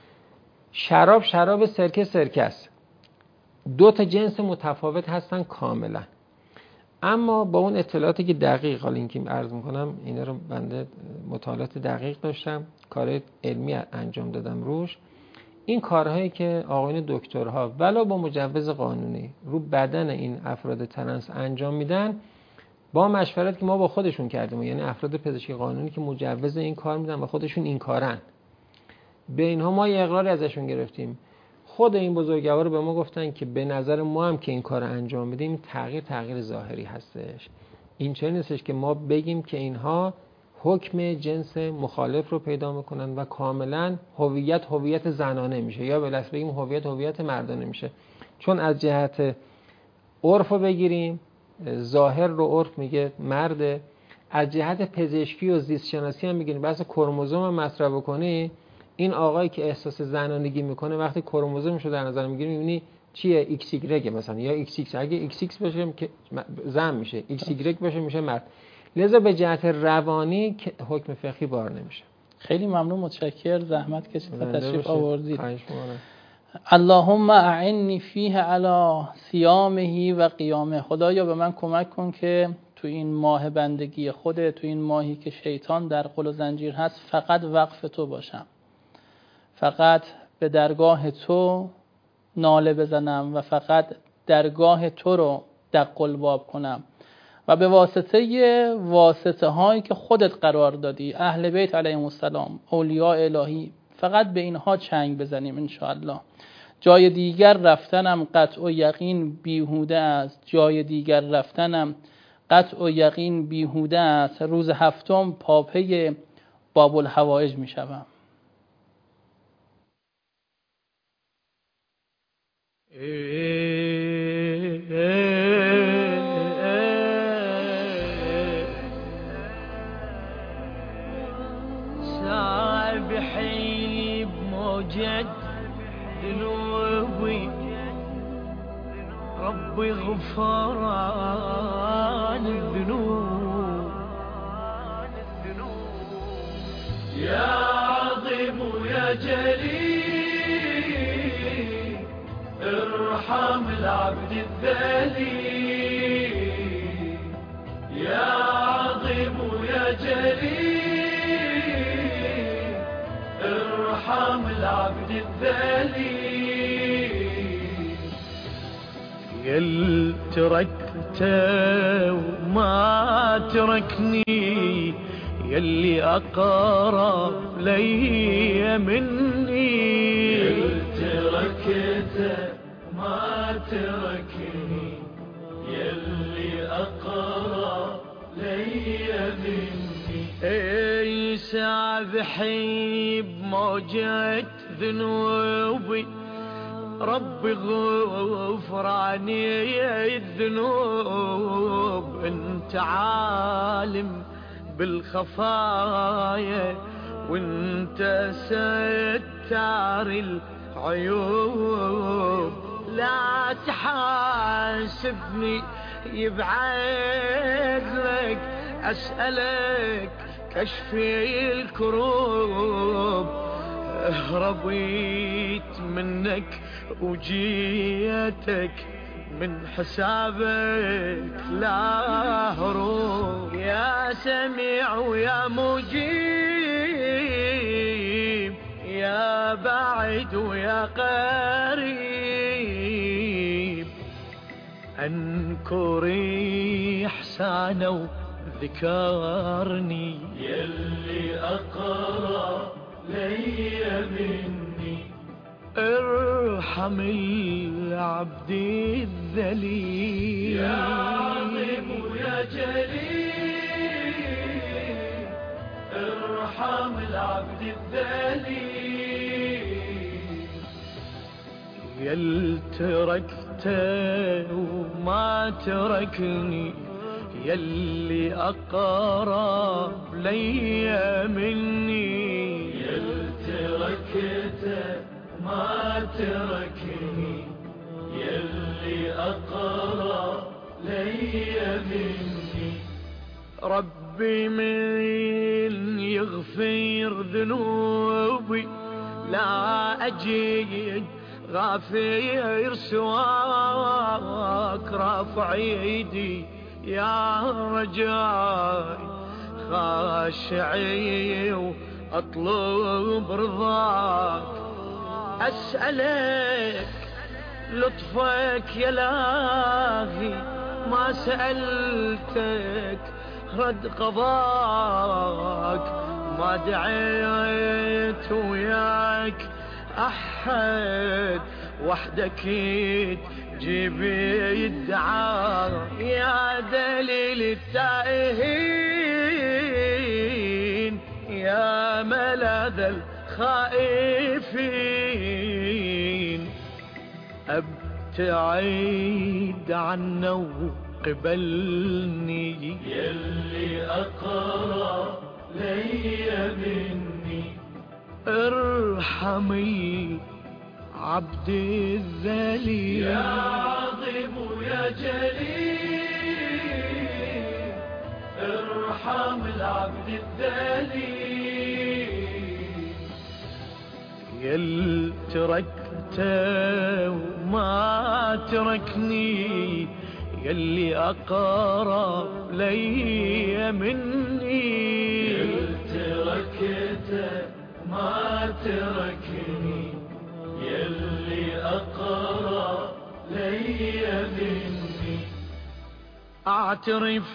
شراب شراب، سرکه سرکه است. دو تا جنس متفاوت هستن کاملا. اما با اون اطلاعاتی که دقیق، حالا این که عرض میکنم اینا رو بنده مطالعات دقیق داشتم، کار علمی انجام دادم روش، این کارهایی که آقایون دکترها ولی با مجوز قانونی رو بدن این افراد ترنس انجام میدن، با مشورت که ما با خودشون کردیم، یعنی افراد پزشکی قانونی که مجوز این کار میدن و خودشون این کارن، به اینها ما یه اقراری ازشون گرفتیم. خود این بزرگوار به ما گفتن که به نظر ما هم که این کار انجام میدیم تغییر تغییر ظاهری هستش، این چه نیستش که ما بگیم که اینها حکم جنس مخالف رو پیدا میکنن و کاملا هویت هویت زنانه میشه، یا به دست بگیم هویت هویت مردانه میشه. چون از جهت عرف رو بگیریم، ظاهر رو عرف میگه مرده، از جهت پزشکی و زیست شناسی هم بگیریم، بحث کروموزوم هم مطرح بکنی، این آقایی که احساس زنانگی میکنه وقتی کروموزومش رو در نظر میگیریم میبینی چیه، ایکس ایگرگ مثلا، یا ایکس ایکس، اگه ایکس ایکس باشه که زن میشه، ایکس ایگرگ باشه میشه مرد. لذا به جهت روانی حکم فقهی بار نمیشه. خیلی ممنون، متشکر، زحمت کشید و تشریف آوردید. اللهم اللهم اعنی فیه علی صیامه و قیامه. خدایا به من کمک کن که تو این ماه بندگی خودت، تو این ماهی که شیطان در قل و زنجیر هست، فقط وقف تو باشم، فقط به درگاه تو ناله بزنم و فقط درگاه تو رو دق الباب کنم و به واسطه واسطه هایی که خودت قرار دادی، اهل بیت علیهم السلام، اولیاء الهی، فقط به اینها چنگ بزنیم انشاءالله. جای دیگر رفتنم قطع و یقین بیهوده است، جای دیگر رفتنم قطع و یقین بیهوده است. روز هفتم پاپه باب الحوائج می شوم. سابحي بموجة ذنوبي ربي غفران الذنوب يا عظيم يا جليل ارحم العبد الذليل يا عظيم يا جليل ارحم العبد الذليل يل تركته وما تركني يلي أقرب لي مني يل تركته ما تركني يلي أقرب لي مني اي سابحي بموجة ذنوبي ربي غفراني الذنوب انت عالم بالخفايا وانت ستار العيوب لا تحاسبني يبعد لك أسألك كشفي الكروب هربيت منك وجيتك من حسابك لا هروب يا سميع ويا مجيب يا بعيد ويا قريب انكري احسانه وذكرني يلي اقرب لي مني ارحم العبد الذليل يا عظيم يا جليل ارحم العبد الذليل يل تركته وما تركني يلي أقرب لي مني يل تركته ما تركني يلي أقرب لي مني ربي من يغفر ذنوبي لا أجد غافر سواك رافع ايدي يا رجاي خاشعي واطلب رضاك اسألك لطفك يا لاهي ما سألتك رد قضاك ما دعيت وياك أحد وحدك تجيب يدعى يا دليل التائهين يا ملاذ الخائفين ابتعد عنا وقبلني يلي اقرب لي مني ارحمي عبد الذليل يا عظيم يا جليل ارحم العبد الذليل يل تركته وما تركني يلي أقرب لي مني يل تركته ما تركني يلي أقرب لي مني أعترف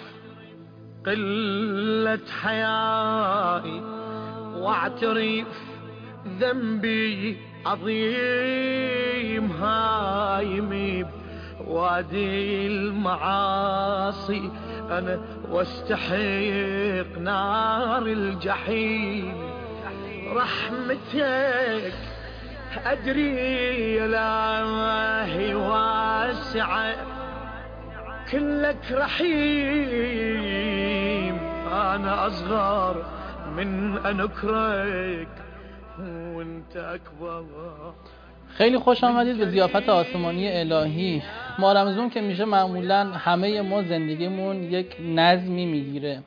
قلة حيائي واعترف ذنبي عظيم هايمي وادي المعاصي أنا واستحق نار الجحيم رحمتك أدري لا هي واسعة كلك رحيم أنا أصغر من أن أكرهك وانت أكبر. خیلی خوش آمدید به ضیافت آسمانی الهی. ماه رمضان که میشه معمولا همه ما زندگیمون یک نظمی میگیره.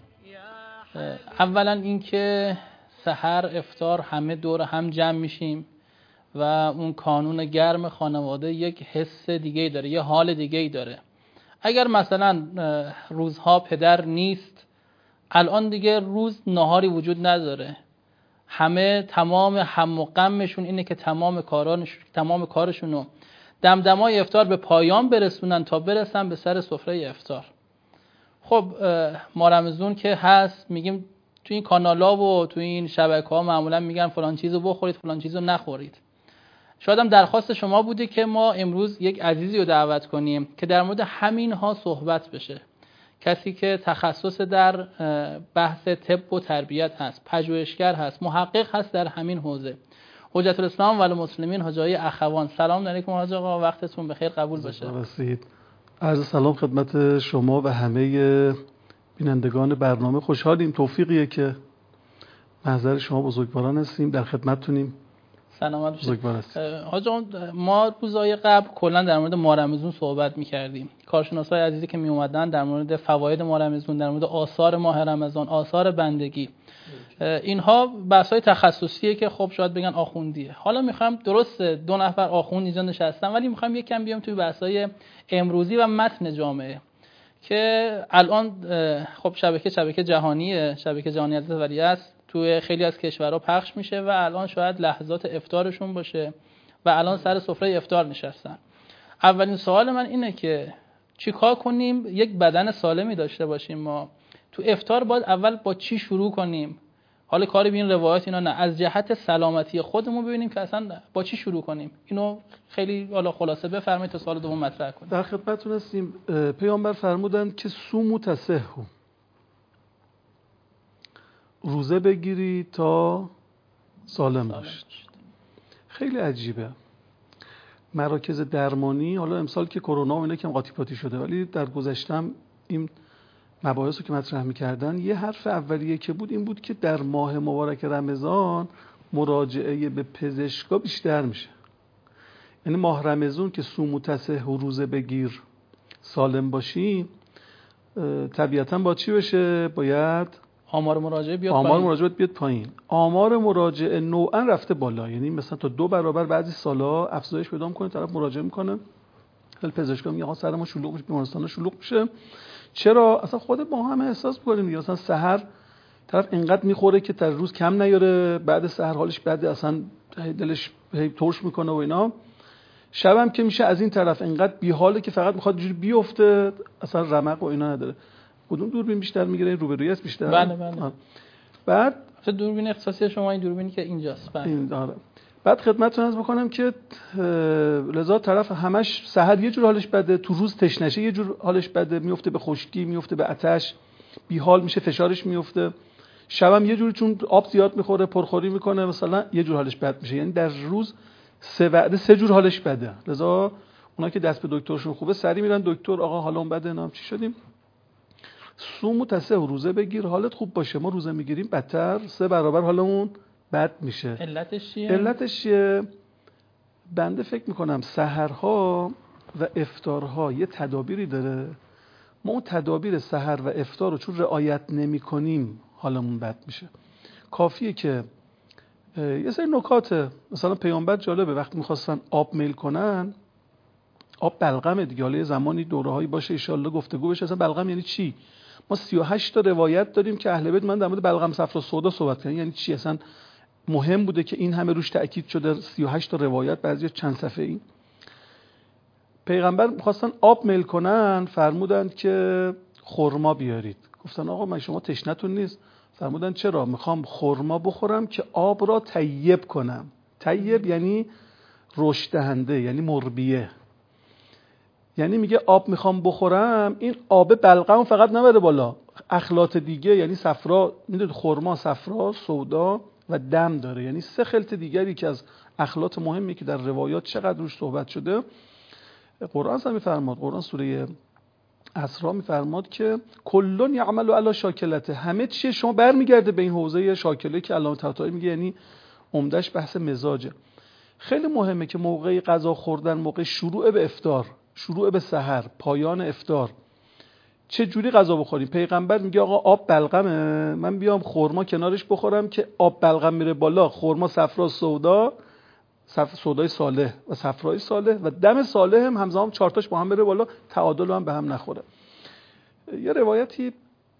اولا اینکه سحر افطار همه دور هم جمع میشیم و اون کانون گرم خانواده یک حس دیگه داره، یه حال دیگه داره. اگر مثلا روزها پدر نیست، الان دیگه روز نهاری وجود نداره، همه تمام هم و غمشون اینه که تمام کارانش تمام کارشونو دمدمای افطار به پایان برسونن تا برسن به سر سفره افطار. خب ما رمضان که هست میگیم تو این کانالا و تو این شبکه‌ها معمولا میگن فلان چیزو بخورید فلان چیزو نخورید. شاید هم درخواست شما بوده که ما امروز یک عزیزی رو دعوت کنیم که در مورد همین ها صحبت بشه. کسی که تخصص در بحث طب و تربیت هست، پژوهشگر هست، محقق هست در همین حوزه. حجت الاسلام و المسلمین حاج آقای اخوان. سلام علیکم حاج آقا، وقتتون بخیر، قبول باشه. عرض سلام خدمت شما و همه بینندگان برنامه. خوشحالیم، توفیقیه که محضر شما بزرگواران هستیم، در خدمتتونیم. سلامت باشید حاج آقا. ما روزهای قبل کلا در مورد ماه رمضان صحبت می‌کردیم. کارشناسای عزیزی که می اومدن در مورد فواید ماه رمضان، در مورد آثار ماه رمضان، آثار بندگی، اینها بحث‌های تخصصیه که خب شاید بگن آخوندیه. حالا می‌خوام درست دو نفر آخوند اینجا نشستن، ولی می‌خوام یکم بیام توی بحث‌های امروزی و متن جامعه که الان خب شبکه شبکه جهانیه، شبکه جهانی حضرت ولی است، توی خیلی از کشورها پخش میشه و الان شاید لحظات افطارشون باشه و الان سر سفره افطار نشستن. اولین سوال من اینه که چیکار کنیم یک بدن سالمی داشته باشیم؟ ما تو افطار باید اول با چی شروع کنیم؟ حالا کاری به این روایت اینا نه، از جهت سلامتی خودمون ببینیم که اصلا با چی شروع کنیم. اینو خیلی حالا خلاصه بفرمایید تا سوال دوم مطرح کنیم. در خدمتتون هستیم. پیامبر فرمودند که صوموا تصحوا، روزه بگیری تا سالم باشید. خیلی عجیبه. مراکز درمانی، حالا امسال که کرونا و اینا کم قاطی پاتی شده، ولی در گذشتم این مباحث رو که مطرح می‌کردن، یه حرف اولیه که بود این بود که در ماه مبارک رمضان مراجعه به پزشکا بیشتر میشه. یعنی ماه رمضان که صوموا تصحوا، روزه بگیر سالم باشی، طبیعتاً با چی بشه؟ باید آمار مراجعه بیاد آمار پایین. مراجعه بیاد پایین. آمار مراجعه نوعا رفته بالا، یعنی مثلا تا دو برابر بعضی سالا افزایش پیدا می‌کنه، طرف مراجعه میکنه، خیلی پزشکا میگه آقا سر ما شلوغ میشه، بیمارستان شلوغ میشه. چرا؟ اصلا خود ما هم احساس می‌کنیم دیگه، مثلا سحر طرف اینقدر میخوره که در روز کم نیاره، بعد سحر حالش بعد اصلا دلش ترش میکنه و اینا. شبم که میشه از این طرف اینقدر بی‌حاله که فقط میخواد جوری بیفته، اصلا رمق و اینا نداره. کدوم دوربین بیشتر میگیره؟ این روبرویی است بیشتر. بله بله. بعد چه دوربین اختصاصی شما این دوربینی که اینجاست؟ بله. این داره. بعد خدمتتون عرض بکنم که لذا طرف همش سحر یه جور حالش بده، تو روز تشنشه یه جور حالش بده، میفته به خشکی، میفته به آتش، بی‌حال میشه، فشارش میفته. شبم یه جوری چون آب زیاد میخوره پرخوری میکنه مثلا یه جور حالش بد میشه. یعنی در روز سه وعده سه جور حالش بده. لذا اونا که دست به دکترشون خوبه سری میرن دکتر، آقا حالمون بده، نام چی شدیم؟ صوم تسه روزه بگیر حالت خوب باشه. ما روزه میگیریم بدتر سه برابر حالمون بد میشه. علتش چیه؟ علتش چیه؟ بنده فکر میکنم سحرها و افطارها یه تدابیری داره. ما اون تدابیر سحر و افطار رو چون رعایت نمی کنیم حالمون بد میشه. کافیه که یه سری نکاته، مثلا پیامبر جالبه وقتی میخواستن آب میل کنن، آب بلغمه دیگه، حالا یه زمانی دوره هایی باشه انشالله گفتگو بشه اصلا بلغم یعنی چی. ما سی و هشت تا روایت داریم که اهل بیت من در مورد بلغم صفرا سودا صحبت کردن. یعنی چی اصلا مهم بوده که این همه روش تأکید شده. سی و هشت تا روایت، بعضی چند صفحه‌ای. پیغمبر می‌خواستن آب میل کنن، فرمودند که خرما بیارید. گفتن آقا من شما تشنتون نیست؟ فرمودن چرا؟ میخوام خرما بخورم که آب را طیب کنم. طیب یعنی رشد دهنده، یعنی مربیه. یعنی میگه آب میخوام بخورم، این آب بلغم فقط نبره بالا، اخلاط دیگه یعنی صفرا، میدونید خرما صفرا، سودا و دم داره، یعنی سه خلط دیگری که از اخلاط مهمی که در روایات چقدر روش صحبت شده. قرآن هم میفرماد، قرآن سوره اسراء میفرماد که کلون یعمل علی شاکلته، همه چیه شما برمیگرده به این حوزه شاکله که علامه طحاطایی میگه، یعنی عمدش بحث مزاجه. خیلی مهمه که موقع غذا خوردن، موقع شروع به افطار، شروع به سحر، پایان افطار چه جوری غذا بخوریم. پیغمبر میگه آقا آب بلغمه، من بیام خرما کنارش بخورم که آب بلغم میره بالا، خرما صفرا سودا، صف سودای صالح و صفرای صالح و دم صالح هم همزمان چهار تاش با هم بره بالا، تعادل هم به هم نخوره. یه روایتی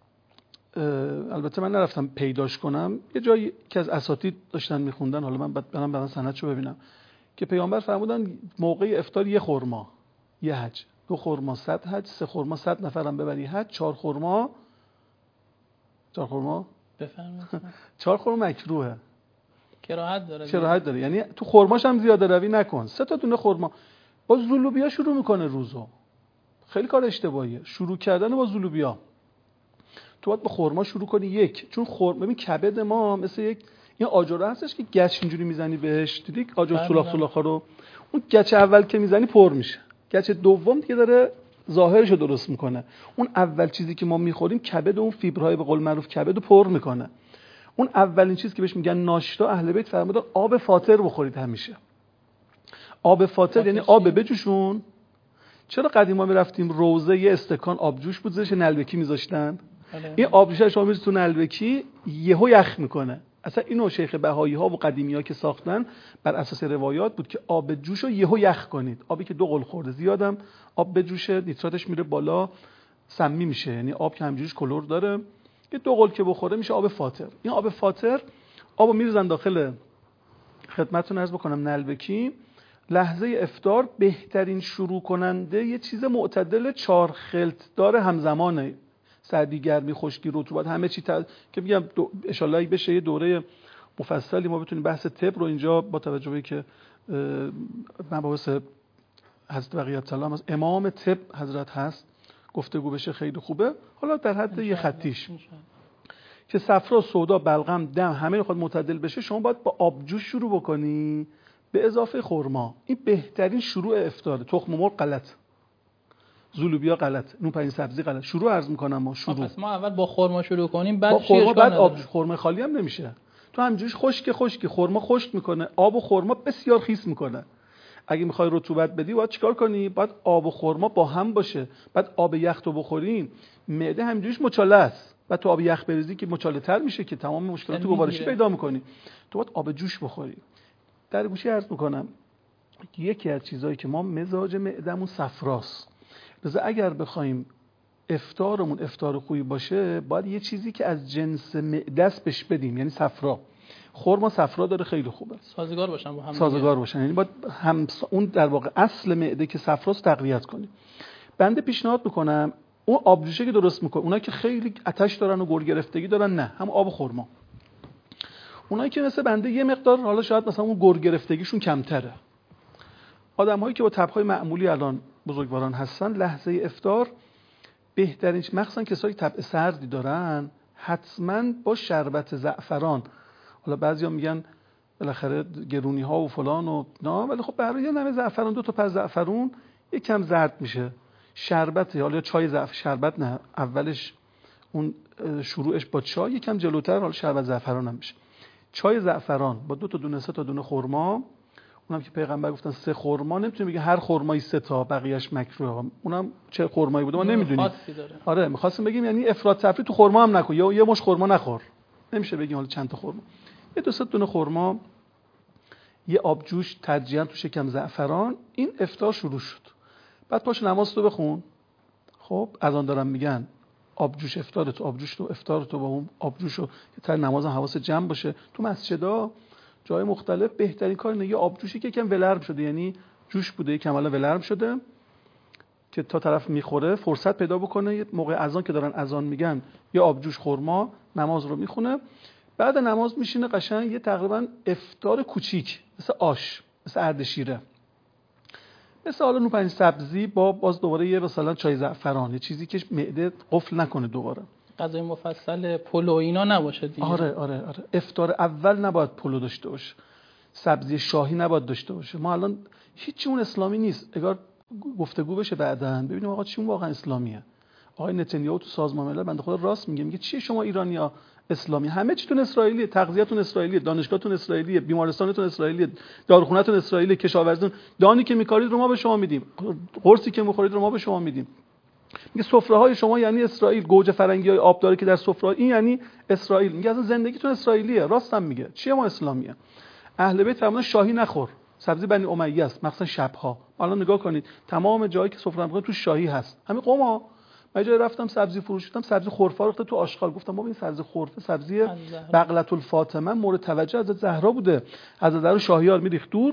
البته من نرفتم پیداش کنم، یه جایی که از اساتید داشتن میخوندن، حالا من بعد برام برام سندشو ببینم، که پیامبر فرمودن موقع افطار یه خرما یه حج، دو خرما صد حج، سه خرما صد نفرم ببری حج، چهار خرما چهار خرما بفرمایید. چهار خرما مکروهه، کراهت داره. کراهت داره، یعنی تو خرماش هم زیاده روی نکن. سه تا دونه خرما. با زولوبیا شروع میکنه روزو. خیلی کار اشتباهیه شروع کردن با زولوبیا. تو باید با خرما شروع کنی. یک، چون خرما، ببین کبد ما مثل یک این آجر هستش که گچ اینجوری میزنی بهش، دیدی آجر سولاخ سولاخا رو، اون گچ اول که میزنی پر میشه، گچ دوم دیگه داره ظاهرشو درست میکنه. اون اول چیزی که ما میخوریم کبد، اون فیبرهای به قول معروف کبد رو پر میکنه. اون اولین چیز که بهش میگن ناشتا، اهل بیت فرمودن آب فاطر بخورید همیشه. آب فاطر یعنی آب بجوشون. چرا قدیما میرفتیم روزه یه استکان آب جوش بود زیرش نلبکی میذاشتن؟ این آب جوش شما میذاری تو نلبکی یهو یخ میکنه. اصلا اینو شیخ بهایی ها و قدیمی ها که ساختن بر اساس روایات بود که آب جوش رو یهو یخ کنید. آبی که دو قل خورده زیادم آب بجوشه، نیتراتش میره بالا، سمی میشه. یعنی آب که همجوریش کلور داره، یه دو قل که بخوره میشه آب فاطر. این آب فاطر آبو میریزن داخل، خدمتتون عرض بکنم، نلبکی. لحظه افطار بهترین شروع کننده یه چیز معتدل چهار خلط داره همزمانه، سردی گرمی خشکی رطوبت همه چی تل... که میگم دو... ان شاء الله بشه یه دوره مفصلی ما بتونیم بحث طب رو اینجا با توجه به که مباحث حضرت بقیت سلام از امام طب حضرت هست گفتگو بشه، خیلی خوبه. حالا در حد یه خطیش که صفرا سودا بلغم دم همه خود معتدل بشه، شما باید با آبجوش شروع بکنی به اضافه خرما. این بهترین شروع افطاره. تخم مرغ غلط، زولوبیا غلط، نون پنیر سبزی غلط. شروع عرض میکنم ما شروع. پس ما اول با خرما شروع کنیم، بعد با خرما، بعد آب. نداره. خرما خالی هم نمیشه. تو همینجوریش خشک خشکی خرما خشک میکنه، آب و خرما بسیار خیس میکنه. اگه میخوای رطوبت بدی باید چیکار کنی؟ باید آب و خرما با هم باشه. بعد آب یخ تو بخورین معده همینجوریش مچاله است. بعد تو آب یخ بریزی که مچاله تر میشه که تمام مشکلات گوارشی پیدا میکنی. تو باید آب جوش بخوری. در گوشی عرض میکنم یکی از چیزایی که ما مزاج معدمون صفراست. لذا اگر بخوایم افطارمون افطار خوبی باشه باید یه چیزی که از جنس معده است بهش بدیم، یعنی صفرا. خرما صفرا داره، خیلی خوبه، سازگار باشن با هم، سازگار باشن، یعنی باید هم اون در واقع اصل معده که صفراست تقویت کنیم. بنده پیشنهاد میکنم اون آبجوشه که درست میکنه، اونایی که خیلی آتش دارن و گور گرفتگی دارن، نه، هم آب خرما. اونایی که مثل بنده یه مقدار حالا شاید مثلا اون گور گرفتگیشون کمتره، آدم‌هایی که با تب‌های معمولی الان بزرگواران هستن، لحظه افطار بهترین، مخصوصا کسایی که طبع سردی دارن، حتما با شربت زعفران. حالا بعضیا میگن بالاخره گرونی ها و فلان و نه، ولی خب برای یه نمه زعفران، دو تا پس زعفرون یکم زرد میشه. شربت، حالا چای زعفران، شربت نه، اولش اون شروعش با چای، یکم جلوتر حالا شربت زعفران هم میشه. چای زعفران با دو تا دونه سه تا دونه خرما، اونم که پیغمبر گفتن سه خرما، نمیتونه بگه هر خرمایی سه تا بقیه‌اش مکروه، اونم چه خرمایی بوده ما نمیدونیم. آره می‌خواستم بگیم یعنی افراط تفریط تو خرما هم نکن، یا یه مش خرما نخور، نمیشه بگیم حالا چند تا خرما. یه دو سه دونه خرما، یه آب جوش ترجیحاً تو شکم زعفران. این افطار شروع شد. بعد پاش نماز تو بخون. خب اذان دارن میگن آب جوش افطار تو، آب جوش تو افطار تو، با اون آب جوشو یه تر نماز هم حواس جمع باشه. تو مسجدا جای مختلف بهترین کار اینه یه آب جوشی که یکم ولرم شده، یعنی جوش بوده یکم حالا ولرم شده که تا طرف میخوره فرصت پیدا بکنه، یه موقع اذان که دارن اذان میگن یه آب جوش خرما نماز رو میخونه. بعد نماز میشینه قشنگ یه تقریبا افطار کوچیک مثل آش، مثل اردشیره، مثل حالا نوپنیر سبزی با باز دوباره یه مثلا چای زعفران، یه چیزی که معده قفل نکنه دوباره. غذای مفصل پلو اینا نباشه دیگه. آره آره آره. افطار اول نباید پلو داشته باشه، سبزی شاهی نباید داشته باشه. ما الان هیچی اون اسلامی نیست. اگر گفتگو بشه بعداً ببینیم آقا چی اون واقعا اسلامیه. آقای نتانیاهو تو سازمان ملل بنده خدا راست میگه، میگه چیه شما ایرانی‌ها اسلامی، همه چیتون اسرائیلیه، تغذیه‌تون اسرائیلیه، دانشگاهتون اسرائیلیه، بیمارستانتون اسرائیلیه، داروخونه‌تون اسرائیلیه، کشاورزیتون، دانی که میکارید رو ما به شما میدیم، قرصی که میخورید رو ما به شما میدیم. میگه سفره‌های شما یعنی اسرائیل، گوجه فرنگی‌های آبداری که در سفره این یعنی اسرائیل. میگه اصلا زندگیتون اسرائیلیه. راستم میگه. چیه ما اسلامیه؟ اهل بیت فرمودن شاهی نخور، سبزی بنی امیه است، مخصوصا شب‌ها. الان نگاه کنید تمام جایی که سفره می‌خورن تو شاهی هست. همین قوما من جایی رفتم سبزی فروش دیدم سبزی خرفا ریخته تو آشغال، گفتم بابا این سبزی خرفه سبزی بقلة الفاطمه مورد توجه حضرت زهرا بوده، حضرت زهرا شاهیار میریخت دور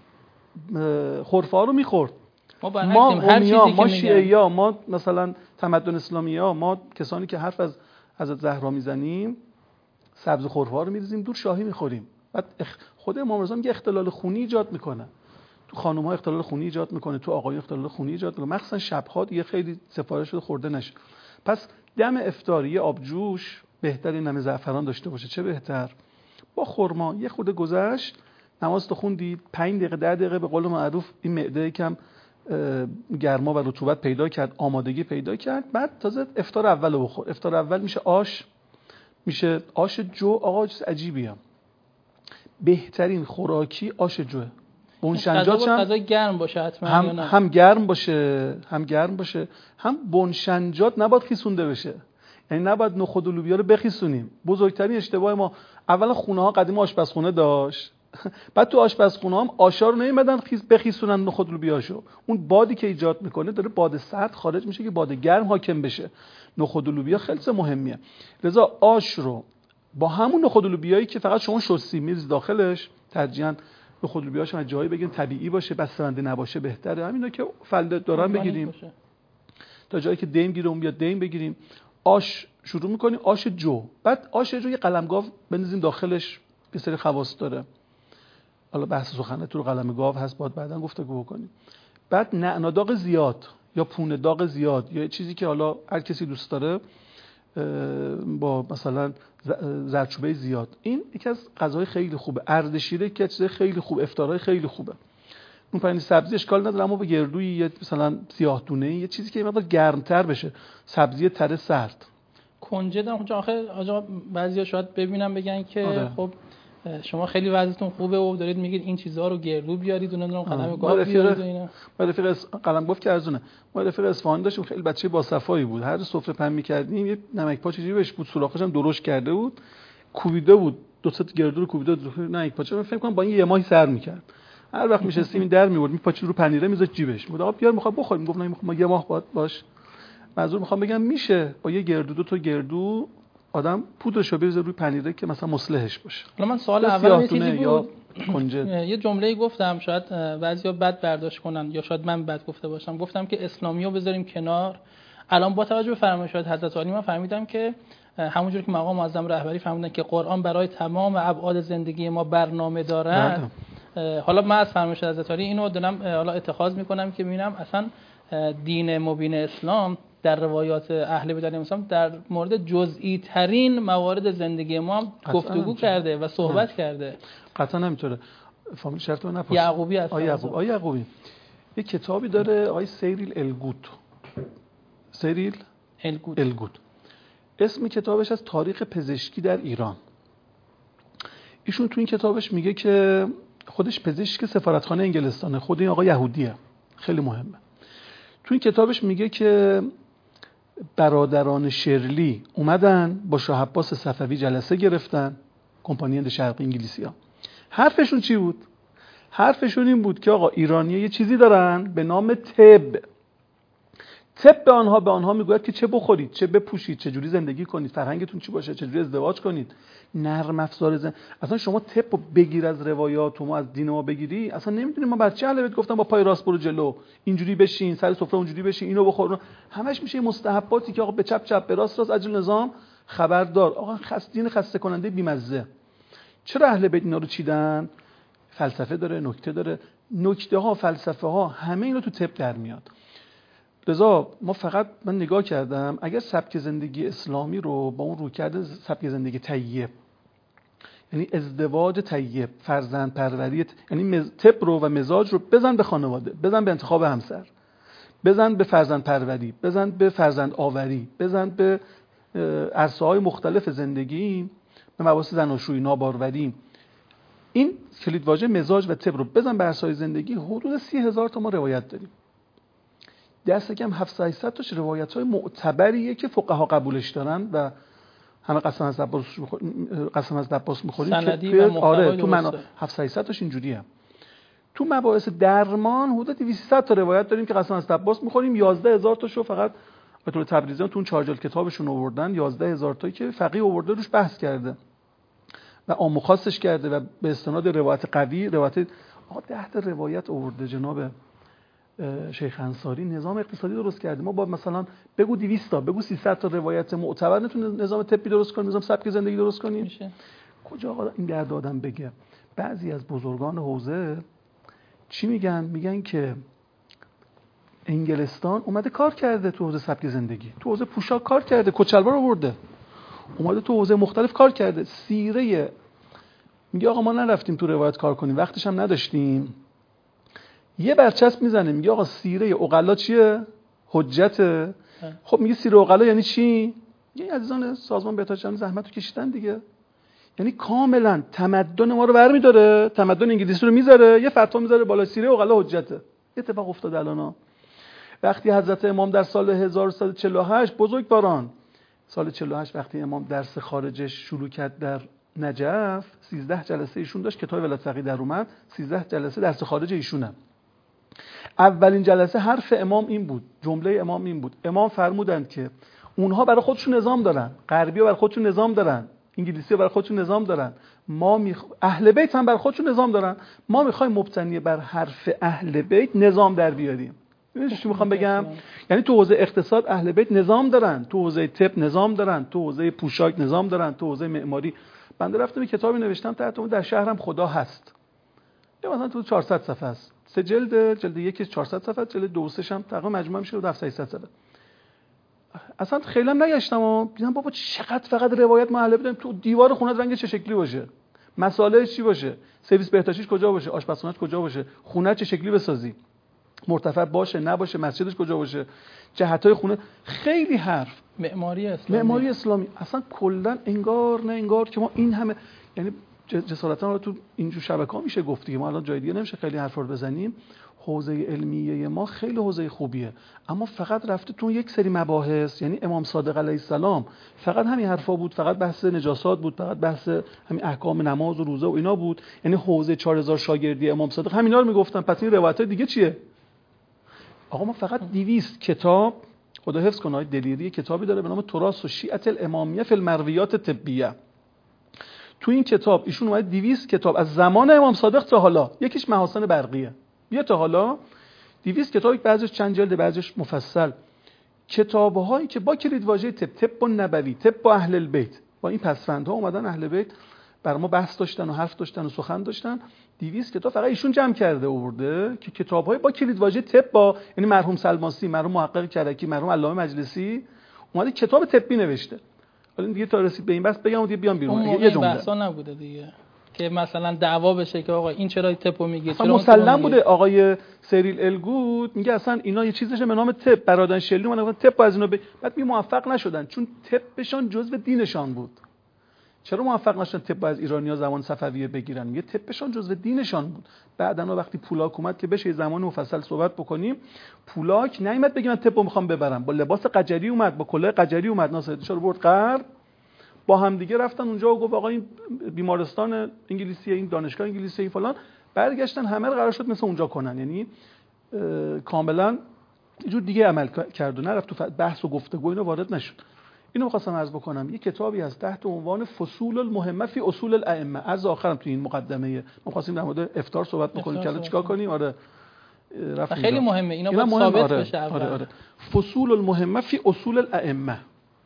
خرفا رو می‌خورد. ما ما قومیا، ما شیعه‌یا، ما مثلا تمدن اسلامی‌ها، ما کسانی که حرف از حضرت زهرا میزنیم سبز خرفا رو می‌ریزیم دور شاهی می‌خوریم. بعد خود امام رضا میگه اختلال خونی ایجاد میکنه، تو خانم‌ها اختلال خونی ایجاد میکنه، تو آقایون اختلال خونی ایجاد میکنه، مخصوصا شب‌ها دیگه خیلی سفارش شده خورده نشه. پس دم افطاری یه آب جوش بهتره نمه زعفران داشته باشه، چه بهتر با خرما. یه خورده گذشت نماز تو خوندی پنج دقیقه ده دقیقه به قول معروف این معده یکم گرما و رطوبت پیدا کرد، آمادگی پیدا کرد، بعد تازه افطار اولو بخور. افطار اول میشه آش، میشه آش جو. آقا چیز عجیبیه، بهترین خوراکی آش جوه. بنشنجاتش هم غذا گرم باشه حتما، هم, هم گرم باشه، هم گرم باشه، هم بنشنجات نباید خیسونده بشه، یعنی نباید نخود و لوبیا رو بخیسونیم. بزرگترین اشتباه ما اولا خونه ها قدیم آشپزخونه داشت بعد تو آشپزخونه هم آشا رو نمیدن خیس بخیسونن نخود و لوبیاشو، اون بادی که ایجاد میکنه داره باد سرد خارج میشه که باد گرم حاکم بشه. نخود و لوبیا خیلی مهمیه، لذا آش رو با همون نخود و لوبیایی که فقط شما شستی میز داخلش، ترجیحاً نخود و لوبیاشو از جایی بگیریم طبیعی باشه، بسته‌بندی نباشه بهتره. همینا که فلده دارن بگیریم باشه. تا جایی که دیم گیره اون بیاد دیم بگیریم. آش شروع میکنیم، آش جو. بعد آش جو یه قلم گاو بنزیم داخلش، یه سری خواص داره، حالا بحث سخنه تو قلم گاو هست باید بعداً گفتگو بکنیم. بعد نعنا داغ زیاد یا پونه داغ زیاد یا چیزی که حالا هر کسی دوست داره با مثلا زردچوبه زیاد، این یکی از غذاهای خیلی خوبه. اردشیره که چیز خیلی خوب، افطارهای خیلی خوبه. اون پنیر سبزی اشکال نداره، اما به گردوی یه مثلا سیاه دونه یه چیزی که مقدار گرمتر بشه، سبزی تره سرد. کنجد هم اونجا آخه آقا بعضیا شاید ببینن بگن که آره. خب شما خیلی وضعیتون خوبه و دارید میگید این چیزها رو گردو بیارید، اون نمیدونم قلم گاو بیارید و اینا. ما رفیق قلم گفت که ارزونه. ما رفیق اصفهان داشتیم، خیلی بچه با صفایی بود، هر سفره پهن می‌کردیم یه نمک پاچه جیبش بود، سوراخش هم درشت کرده بود، کوبیده بود، دو تا گردو رو کوبیده بود نمک پاچه. من فکر کنم با این یه ماهی سر می‌کرد. هر وقت می‌شستیم این در می‌آورد، میپاچید رو پنیره می‌ذاشت جیبش. بود آقا بیار می‌خواد بخوریم، گفت نه ما یه ماه بعد باش. منظور می‌خوام بگم میشه با یه گردو دو تا گردو آدم پودرشو بریزه روی پنیره که مثلا مصلحش باشه. حالا من سوال اول یه چیزی بود، کنجد. یه جمله‌ای گفتم شاید بعضیا بد برداشت کنن یا شاید من بد گفته باشم، گفتم که اسلامیو بذاریم کنار. الان با توجه به فرمایشات حضرت عالی من فهمیدم که همونجور که مقام معظم رهبری فهمیدن که قرآن برای تمام ابعاد زندگی ما برنامه دارد. حالا من از فرمایشات حضرت عالی اینو دارم حالا اتخاذ میکنم که ببینم اصلا دین مبین اسلام در روایات اهل بیت علیهم السلام در مورد جزئی ترین موارد زندگی ما هم گفتگو کرده و صحبت نه. کرده. قطعا نمیتونه. فامیل شرط رو نپرسید. یعقوبی هست. آقای یعقوب، آقای یعقوبی یه کتابی داره آقای سیریل الگوت. سیریل الگوت. الگوت. اسم کتابش از تاریخ پزشکی در ایران. ایشون تو این کتابش میگه که خودش پزشک سفارتخانه انگلستانه، خود این آقا یهودیه، خیلی مهمه. تو این کتابش میگه که برادران شرلی اومدن با شاه عباس صفوی جلسه گرفتن، کمپانی هند شرقی انگلیسی‌ها. حرفشون چی بود؟ حرفشون این بود که آقا ایرانی‌ها یه چیزی دارن به نام طب. طب به آنها به آنها میگوید که چه بخورید، چه بپوشید، چه جوری زندگی کنید، فرهنگتون چی باشه، چه جوری ازدواج کنید، نرم افزار زن. اصلا شما طب رو بگیر از روایات و ما از دین ما بگیری، اصلا نمیدونیم ما بچه اهل بیت گفتن با پای راست برو جلو، اینجوری بشین، سر سفره اونجوری بشین، اینو بخور، همش میشه مستحباتی که آقا به چپ چپ به راست راست اجل نظام خبردار. آقا خاص دین خسته کننده بیمزه. چرا اهل بیت اینا رو چیدن؟ فلسفه داره، نکته داره، نکته ها، فلسفه ها، همه اینا تو طب در میاد. لذا ما فقط من نگاه کردم اگر سبک زندگی اسلامی رو با اون رویکرد سبک زندگی طیب، یعنی ازدواج طیب، فرزند پروری، یعنی طب رو و مزاج رو بزن به خانواده، بزن به انتخاب همسر، بزن به فرزند پروری، بزن به فرزند آوری، بزن به عرصه‌های مختلف زندگی، به مباحث زناشویی، ناباروری، این کلید واژه مزاج و طب رو بزن به عرصه‌های زندگی، حدود سی هزار تا ما روایت داریم. دست کم هفتصد هشتصد تاش روایت‌های معتبریه که فقها قبولش دارن و همه قسم از عباس قسم از عباس می‌خوریم که توی آره تو من هفتصد هشتصد تاش اینجوریه. تو مباحث درمان حدود دویست تا روایت داریم که قسم از عباس می‌خوریم. یازده هزار تاشو فقط به طور تبریزیان تو اون چهار جلد کتابشون آوردن. یازده هزار تایی که فقیه آورده روش بحث کرده و عام خاصش کرده و به استناد روایت قوی، روایت آقا ده تا روایت آورده جناب شیخ انصاری، نظام اقتصادی درست کرده. ما با مثلا بگو دویست تا بگو سیصد تا روایت معتبر نتونیم نظام طبی درست کنیم، نظام سبک زندگی درست کنیم میشه. کجا آقا این درد آدم بگه؟ بعضی از بزرگان حوزه چی میگن؟ میگن که انگلستان اومده کار کرده تو حوزه سبک زندگی، تو حوزه پوشاک کار کرده، کچلوار آورده، اومده تو حوزه مختلف کار کرده. سیره میگه آقا ما نرفتیم تو روایت کار کنیم، وقتش هم نداشتیم. یه برچسب میزنه میگه آقا سیره عقلا چیه؟ حجته. خب میگه سیره عقلا یعنی چی؟ یعنی عزیزان سازمان بهداشت زحمتو کشیدن دیگه، یعنی کاملا تمدن ما رو برمی‌داره، تمدن انگلیسی رو میذاره، یه فتوا میذاره بالا سیره عقلا حجته. اتفاق افتاد الان وقتی حضرت امام در سال هزار و سیصد و چهل و هشت بزرگواران سال چهل و هشت وقتی امام درس خارجش شروع کرد در نجف، سیزده جلسه ایشون داشت، کتاب ولایت فقیه در اومد، سیزده جلسه درس خارج ایشونه. اولین جلسه حرف امام این بود، جمله امام این بود، امام فرمودند که اونها برای خودشون نظام دارن، غربی‌ها برای خودشون نظام دارن، انگلیسی‌ها برای خودشون نظام دارن، ما میخ... اهل بیت هم برای خودشون نظام دارن، ما میخوایم مبتنی بر حرف اهل بیت نظام در بیاریم. ببینید چی میخوام بگم؟ یعنی تو حوزه اقتصاد اهل بیت نظام دارن، تو حوزه طب نظام دارن، تو حوزه پوشاک نظام دارن، تو حوزه معماری. بنده رفتم کتابی نوشتم تحت اون در شهرم خدا هست. یا مثلا تو چهارصد صفحه است. سه جلد، جلد یک چهارصد صفحه، جلد دو سه هم تقریبا مجموع میشه هفتصد هشتصد صفحه. اصلا خیلی هم نگشتم و دیدم بابا چقدر فقط روایت ما اهل بیت، تو دیوار خونه رنگ چه شکلی باشه، مساله چی باشه، سرویس بهداشتیش کجا باشه، آشپزخونه‌اش کجا باشه، خونه چه شکلی بسازی، مرتفع باشه نباشه، مسجدش کجا باشه، جهت‌های خونه، خیلی حرف. معماری اسلامی، معماری اسلامی اصلا کلا انگار نه انگار که ما این همه، یعنی جسارتاً رو تو اینجور شبکه‌ها میشه گفت که ما الان جای دیگه نمیشه خیلی حرفا رو بزنیم. حوزه علمیه ما خیلی حوزه خوبیه، اما فقط رفته تو یک سری مباحث. یعنی امام صادق علیه السلام فقط همین حرفا بود، فقط بحث نجاسات بود، فقط بحث همین احکام نماز و روزه و اینا بود. یعنی حوزه چهار هزار شاگردی امام صادق همینا رو میگفتن، پس این روایت‌های دیگه چیه؟ آقا ما فقط دویست کتاب، خدا حفظ کنه، های دلیری کتابی داره به نام تراث و شیعه الامامیه فی المرویات الطبیه. تو این کتاب ایشون اومد دویست کتاب از زمان امام صادق تا حالا، یکیش محاسن برقیه، بیا تا حالا دویست کتاب، بعضیش چند جلد، بعضیش مفصل، کتاب‌هایی که با کلید واژه طب، طب نبوی، طب با اهل البیت، با این پسفندها اومدن اهل بیت برای ما بحث داشتن و حرف داشتن و سخن داشتن. دویست کتاب فقط ایشون جمع کرده آورده که کتاب‌های با کلیدواژه طب، با یعنی مرحوم سلماسی، مرحوم محقق کرکی، مرحوم علامه مجلسی اومده کتاب طبی نوشته. حالا دیگه تا رسید به این بحث بگم دیگه بیام بیرون. یه جمله بحثا نبوده دیگه که مثلا دعوا بشه که آقا این چرا طبو میگه، چرا مسلم بوده. آقای سریل الگود میگه اصلا اینا یه چیزشه به نام طب، برادران شلی اومدن طب از اینا ب... بعد می موفق نشدن چون طبشان جزء دینشان بود. چرا موفق نشدن طب از ایرانی‌ها زمان صفویه بگیرن؟ میگه طبشان جزء دینشان بود. بعداً وقتی پولاک اومد که بشه زمان مفصل صحبت بکنیم، پولاک نمیاد بگه من طبو میخوام ببرم، با لباس قجری اومد، با کلاه قجری اومد، ناصرالدین رو برد غرب، با هم دیگه رفتن اونجا و گفت آقا این بیمارستان انگلیسی، این دانشگاه انگلیسی، این فلان، برگشتن همه رو قرار شد مثل اونجا کنن. یعنی کاملا یه جور دیگه عمل کرد و نرفت تو بحث و گفتگو اینو وارد نشد. اینو می‌خواستم عرض بکنم. یه کتابی هست تحت عنوان فصول المهمه فی اصول الائمه، از آخرم تو این مقدمه ما خواستیم در مورد افطار صحبت بکنیم که الان چیکار کنیم. آره رفت خیلی مهمه اینا باید مهم. ثابت آره. بشه اول. آره آره. فصول المهمه فی اصول الائمه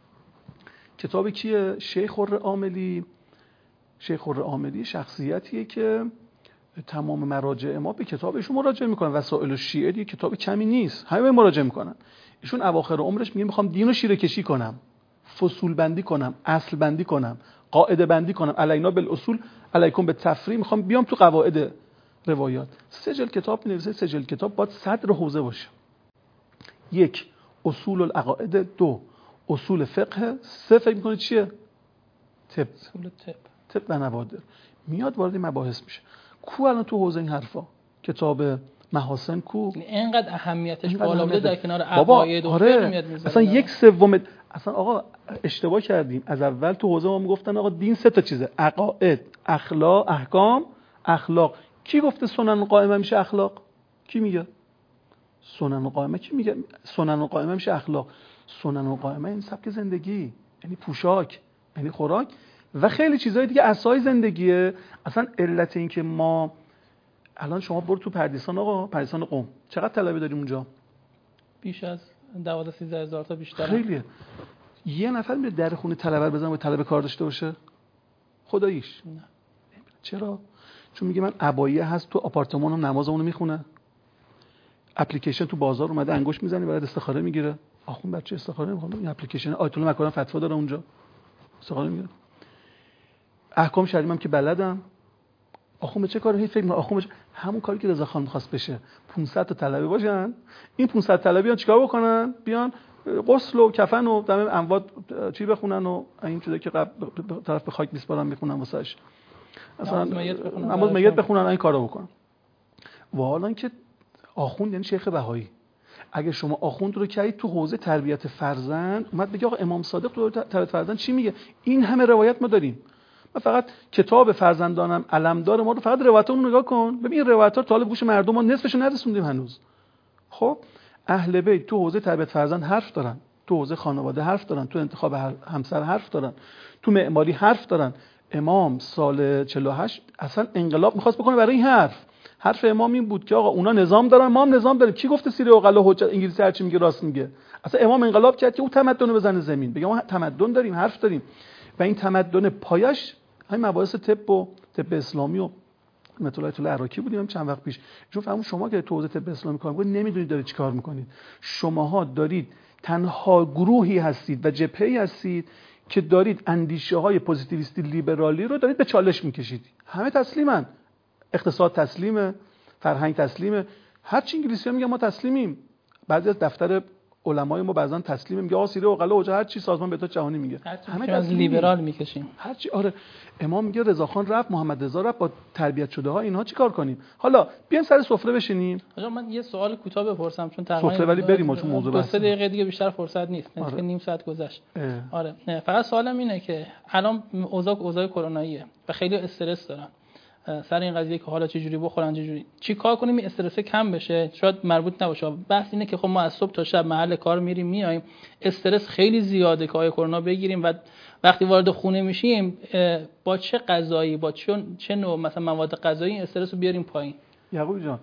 کتاب کیه؟ شیخ خرعاملی. شیخ خرعاملی شخصیتیه که تمام مراجع ما به کتابشون مراجعه میکنن. وسائل الشیعه دیگه کتاب کمی نیست، همه مراجعه میکنن. ایشون اواخر عمرش میگه میخوام دین رو شیره کشی کنم، فصول بندی کنم، اصل بندی کنم، قاعده بندی کنم، علینا بالاصول علیکم بالتفریع، میخوام بیام تو قواعد روایات. سه جلد کتاب نویسه. سه جلد کتاب باید صدر حوزه باشه. یک، اصول العقاید. دو، اصول فقه. سه، فکر میکنید چیه؟ طب. اصول طب. طب و نوادر. میاد وارد مباحث میشه. کو الان تو حوزه این حرفا کتاب محاسن کو؟ اینقدر اهمیتش بالا بوده در کنار عقاید و آره. فقه میاد میذاره. اصلا یک سوم اصلا آقا اشتباه کردیم. از اول تو حوزه ما میگفتن آقا دین سه تا چیزه: عقاید، اخلاق، احکام، اخلاق. کی گفته سنن قائمه میشه اخلاق؟ کی میگه؟ سنن قائمه کی میگه؟ سنن قائمه میشه اخلاق. سنن قائمه این سبک زندگی، یعنی پوشاک، یعنی خوراک و خیلی چیزهای دیگه اساس زندگیه. اصلا علت این که ما الان شما برو تو پردیسان، آقا پردیسان قم چقدر طلبه داریم اونجا؟ بیش از دوازده سیزده هزار تا بیشتر. خیلیه. یه نفر میره در خونه طلبه بزنه و طلبه کار داشته باشه؟ خداییش نه. چرا؟ چون میگه من عبایه هست تو آپارتمانم نمازمونو میخونه، اپلیکیشن تو بازار اومده انگوش میزنه برای استخاره میگیره. آخون بچه استخاره نمیخوام، این اپلیکیشن آیت الله مکارم فتوا داره اونجا، استخاره میگیره. احکام شرعی هم که بلدم. آخون به چه کاری؟ هیچ فکر نکنم آخون بچه... همون کاری که رضا خان می‌خواست بشه. پانصد تا طلبه باشن، این پانصد طلبه بیان چیکار بکنن؟ بیان غسل و کفن و دم اموات چی بخونن و این چیزا که قبل طرف به خاک میسپارن میخونن واسش. اصلا نماز میت بخونن، این کارو بکنن. و حالا که آخوند یعنی شیخ بهایی. اگه شما آخوند رو کردید تو حوزه تربیت فرزند، اومد بگه آقا امام صادق تو تربیت فرزند چی میگه؟ این همه روایت ما داریم. من فقط کتاب فرزندانم علمدار ما رو فقط روایتامون نگاه کن. ببین این روایت‌ها طالب گوش مردم ما نصفشو نرسوندیم هنوز. خب اهل بیت تو حوزه تربیت فرزند حرف دارن، تو حوزه خانواده حرف دارن، تو انتخاب همسر حرف دارن، تو معماری حرف دارن. امام سال چهل و هشت اصلا انقلاب می‌خواست بکنه برای این حرف. حرف امام این بود که آقا اونا نظام دارن، ما هم نظام داریم. کی گفته سیره اقلا حجت انگلیسی هر چی میگه راست میگه؟ اصلا امام انقلاب کرد که اون تمدن رو بزنه زمین، بگه ما تمدن داریم، حرف داریم. و این تمدن پایش همین مباحث طب و طب اسلامی و مطالعه طول عراقی بودیم چند وقت پیش. چون فهمون شما که تو حوزه طب اسلامی کار می‌کنید نمیدونید دارید چیکار می‌کنید. شماها دارید تنها گروهی هستید و جبهه‌ای هستید که دارید اندیشه‌های پوزیتیویستی لیبرالی رو دارید به چالش می‌کشید. همه تسلیمن. اقتصاد تسلیمه، فرهنگ تسلیمه، هر چی انگلیسی‌ها میگن ما تسلیمیم. بعضی از دفتر علمای ما بعضن تسلیمه، میگه آ سیره اقلا حجت هر چی سازمان بهداشت جهانی میگه. همه از لیبرال میکشیم. هر چی. آره امام میگه رضاخان رفت، محمد رضا رفت، با تربیت شده ها اینها چیکار کنیم؟ حالا بیاین سر سفره بشینیم. آقا من یه سوال کوتاه بپرسم چون تقریبا سفره ولی بریم چون موضوع بحث. دو سه دقیقه دیگه بیشتر فرصت نیست. نزدیک نیم ساعت گذشت. آره نه فقط سوالم اینه که الان اوضاع اوضاع کروناییه و خیلی استرس دارن سر این قضیه که حالا چه جوری بخورن چه جوری چی کار کنیم این استرس کم بشه. شاید مربوط نباشه، بحث اینه که خب ما از صبح تا شب محل کار میریم میایم، استرس خیلی زیاده که آیه کرونا بگیریم و وقتی وارد خونه میشیم با چه غذایی با چه چه نوع مثلا مواد غذایی استرس رو بیاریم پایین. یعقوب جان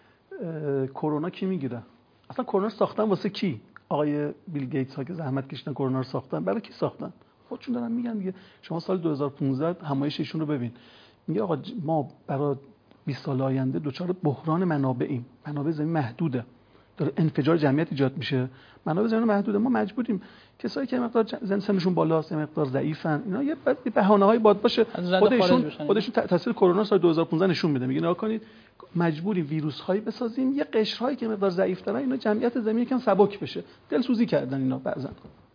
کرونا کی میگیره؟ اصلا کرونا ساختن واسه کی؟ آقای بیل گیتس ها که زحمت کشیدن کرونا رو ساختن برای کی ساختن؟ خودشون دارن میگن دیگه. شما سال دو هزار و پانزده همایش ایشون رو ببین، میگه آقا ما برای بیست سال آینده دچار بحران منابعیم، منابع زمین محدوده، داره انفجار جمعیت ایجاد میشه، منابع زمین محدوده، ما مجبوریم کسایی که مقدار زن سنشون بالاست، مقدار ضعیفن، اینا یه بهانه‌های باد باشه. خودشون خودشون تاثیر کرونا سال دو هزار و پانزده نشون میده، میگه نگاه کنید مجبوریم ویروس هایی بسازیم یه قشرهایی که مقدار ضعیف دارن اینا جمعیت زمین یکم سبک بشه. دلسوزی کردن اینا بعضن.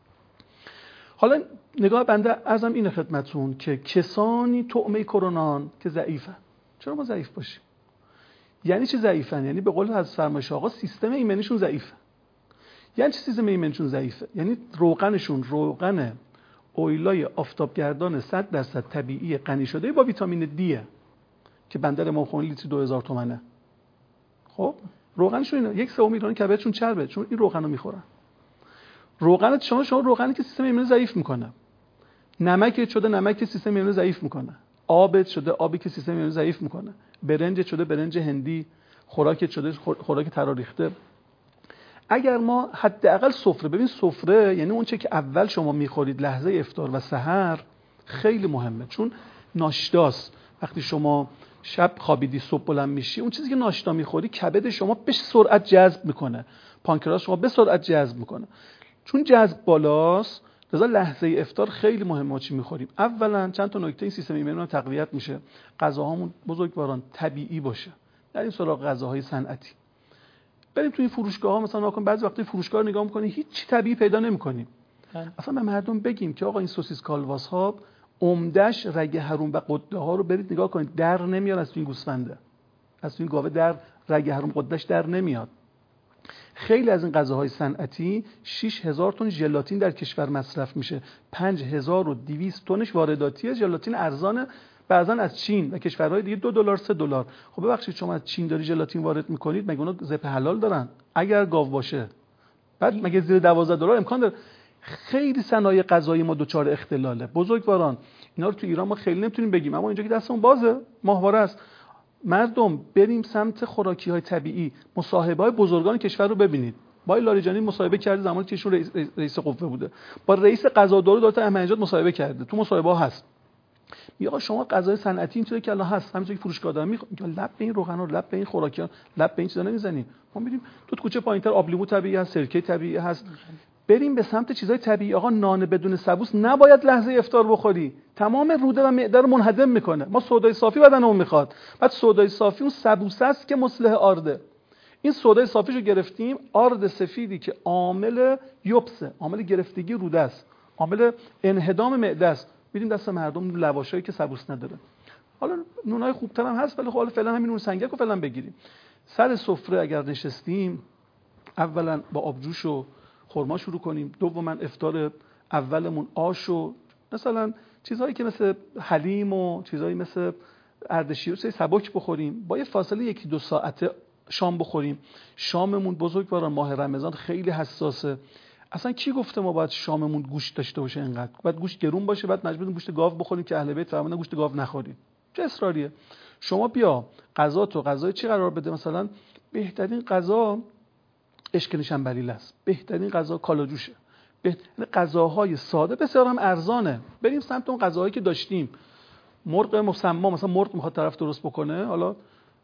حالا نگاه بنده ازم اینه خدمتتون که کسانی طعمه کرونان که ضعیفن. چرا ما ضعیف باشیم؟ یعنی چه ضعیفن؟ یعنی به قول حضرت فرمایش آقا سیستم ایمنیشون ضعیفه. یعنی چه سیستم ایمنیشون ضعیفه؟ یعنی روغنشون روغن اویلای آفتابگردان صد درصد طبیعی غنی شده با ویتامین دی که بنده امام خمینی لیتر دو هزار تومانه. خب روغنشون اینا یک سوم ایران کبدشون چربه چون این روغنو میخورن. روغن شما شما روغنی که سیستم ایمنی ضعیف میکنه. نمک شده نمک سیستم ایمنی ضعیف میکنه. آب شده آبی که سیستم ایمنی ضعیف میکنه. برنج شده برنج هندی، خوراک شده خوراک تراریخته. اگر ما حداقل سفره، ببین سفره یعنی اون چه که اول شما میخورید لحظه افطار و سحر خیلی مهمه، چون ناشتاست. وقتی شما شب خوابیدی صبح بلند میشی اون چیزی که ناشتا میخوری کبد شما به سرعت جذب میکنه، پانکراس شما به سرعت جذب میکنه. چون جذب بالاست لذا لحظه افطار خیلی مهمه چی میخوریم. اولا چند تا نکته این سیستم ایمنی تقویت میشه، غذاهامون بزرگواران طبیعی باشه، در این سراغ غذاهای صنعتی. بریم تو این فروشگاه‌ها مثلا ناکن بعضی وقتی فروشگاه رو نگاه می‌کنی هیچ چی طبیعی پیدا نمی‌کنیم. اصلا به مردم بگیم که آقا این سوسیس کالواس‌ها عمده‌اش رگ حروم و غده‌ها رو برید نگاه کنید در نمیاد از این گوسفنده، از این گاوه در رگ حروم غده‌اش در نمیاد. خیلی از این غذاهای صنعتی شش هزار تن ژلاتین در کشور مصرف میشه، پنج هزار و دویست تنش وارداتیه، ژلاتین ارزانه بعضن از چین و کشورهای دیگه دو دلار سه دلار. خب ببخشید شما از چین داری ژلاتین وارد میکنید، مگه اونا ذبح حلال دارن؟ اگر گاو باشه بعد مگه زیر دوازده دلار امکان داره؟ خیلی صنایع غذایی ما دوچار اختلاله بزرگواران. اینا رو تو ایران ما خیلی نمیتونیم بگیم، اما اینجا که دستمون بازه ماهواره است. مردم بریم سمت خوراکی‌های طبیعی. مصاحبه‌های بزرگان کشور رو ببینید. با لاریجانی مصاحبه کرده زمانی که ایشون رئیس, رئیس قوه بوده، با رئیس قضادار دولت احمدی مصاحبه کرده، تو مصاحبه‌ها هست. میگه شما غذای صنعتی این چیزی که الان هست همینجوری که فروشگاه دارن میگه لب به این روغنا، لب به این خوراکیان، لب به این چیزا نمیزنیم. ما میریم تو کوچه پایینتر آب لیمو طبیعی هست، سرکه طبیعی هست. بریم به سمت چیزای طبیعی. آقا نان بدون سبوس نباید لحظه افطار بخوری، تمام روده و معده رو منهدم میکنه. ما سودای صافی بدنمون میخواد، بعد سودای صافی اون سبوسه است که مصلح آرده. این سودای صافیشو گرفتیم، آرد سفیدی که عامل یبسه، عامل گرفتگی روده است، عامل انهدام معده است. میدیم دست مردم لواشایی که سبوس نداره. حالا نونای خوبتر هم هست ولی خب فعلا همین نون سنگک رو فعلا بگیریم. سر سفره اگر نشستیم اولا با آبجوش و خرما شروع کنیم، دوما افطار اولمون آش و مثلا چیزهایی که مثل حلیم و چیزهایی مثل اردشیر چیزای سبک بخوریم، با یه فاصله یکی دو ساعته شام بخوریم. شاممون بزرگواران ماه رمضان خیلی حساسه. اصلا کی گفته ما باید شاممون گوشت داشته باشه؟ اینقدر باید گوشت گرون باشه، بعد مجبوریم گوشت گاو بخوریم که اهل بیت فرمودن گوشت گاو نخورید. چه اصراریه؟ شما بیا غذا تو غذای چی قرار بده؟ مثلا بهترین غذا اشک نشنبلیل است، بهترین غذا کالاجوشه، بهترین غذاهای ساده بسیار هم ارزانه. بریم سمت اون غذاهایی که داشتیم. مرغ مسما، مثلا مرغ میخواد طرف درست بکنه، حالا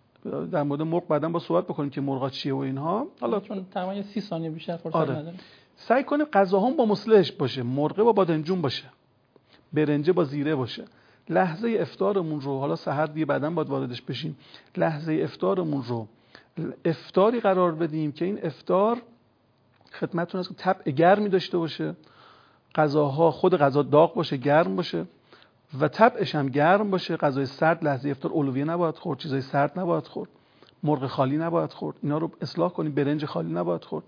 در مورد مرغ بعداً با صحبت بکنیم که مرغا چیه و اینها، حالا چون تقریبا سی ثانیه بیشتر فرصت آره. نداریم. سعی کنیم غذاهام با مصلحش باشه، مرغ با بادنجون باشه، برنجه با زیره باشه. لحظه افطارمون رو، حالا سحر دیگه بعداً باید واردش بشیم، لحظه افطارمون رو افطاری قرار بدیم که این افطار خدمتتون هست که طبع گرمی داشته باشه، غذاها خود غذا داغ باشه، گرم باشه و طبعش هم گرم باشه. غذای سرد لحظه افطار اولویه نباید خورد، چیزای سرد نباید خورد، مرغ خالی نباید خورد، اینا رو اصلاح کنیم. برنج خالی نباید خورد.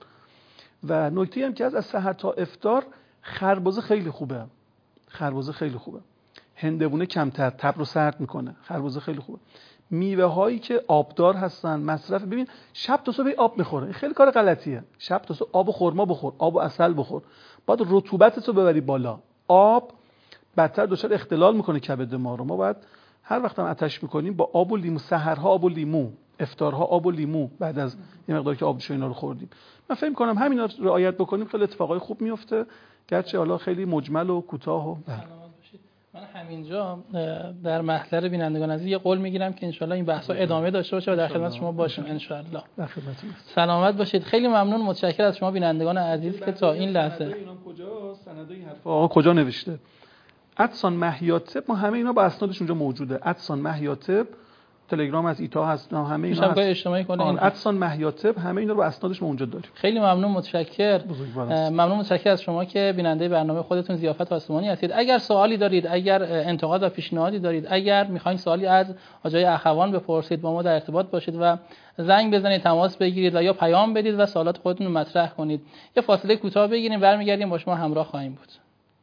و نکته هم که از از سحر تا افطار خربزه خیلی خوبه، خربزه خیلی خوبه. هندوونه کمتر طبع رو سرد میکنه، خربزه خیلی خوبه. میوه هایی که آبدار هستن مصرف، ببین شب تا صبح آب میخوره، این خیلی کار غلطیه. شب تا صبح آب و خرما بخور، آب و عسل بخور، باید رطوبتت رو ببری بالا. آب بدتر دچار اختلال میکنه کبد ما رو. ما باید هر وقت هم آتش میکنیم با آب و لیمو، سحرها آب و لیمو، افطارها آب و لیمو بعد از یه مقداری که آبجو اینا رو خوردیم. من فکر کنم همینا رو رعایت بکنیم خیلی اتفاقای خوب میفته، گرچه حالا خیلی مجمل و کوتاه و بله. من همینجا در محضر بینندگان عزیز یه قول میگیرم که انشالله این بحثا ادامه داشته باشه و در خدمت شما باشیم انشالله. در خدمتتون. سلامت باشید. خیلی ممنون، متشکرم از شما بینندگان عزیز که تا این لحظه. اینا کجا سند این حرفا آقا کجا نوشته؟ ادسان مهیاطب، ما همه اینا با اسنادش اونجا موجوده. ادسان مهیاطب، تلگرام از ایتا هست، همه اینا شبکه‌های اجتماعی کنه. ادسان مهیاطب، همه اینا رو با اسنادش ما اونجا داریم. خیلی ممنون، متشکرم. ممنون، متشکرم از شما که بیننده برنامه خودتون ضیافت آسمانی هستید. اگر سوالی دارید، اگر انتقاد و پیشنهادی دارید، اگر می‌خواید سوالی از آقای اخوان بپرسید، با ما در ارتباط باشید و زنگ بزنید، تماس بگیرید و یا پیام بدید و سوالات خودتون رو مطرح کنید. یه فاصله کوتاه بگیریم، برمیگردیم با شما همراه خواهیم بود.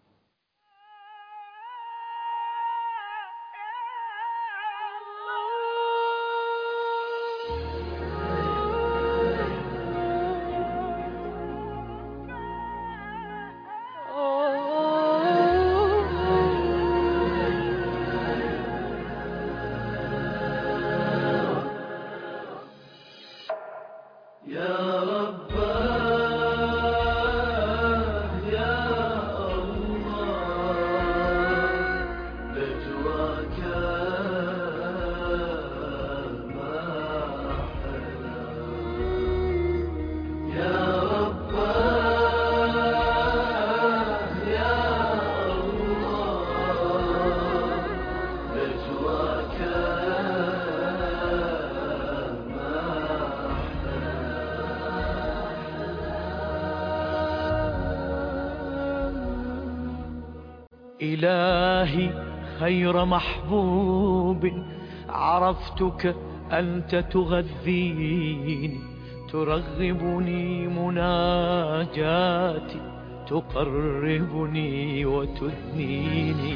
إلهي خير محبوب عرفتك أنت تغذيني، ترغبني مناجاتي، تقربني وتدنيني،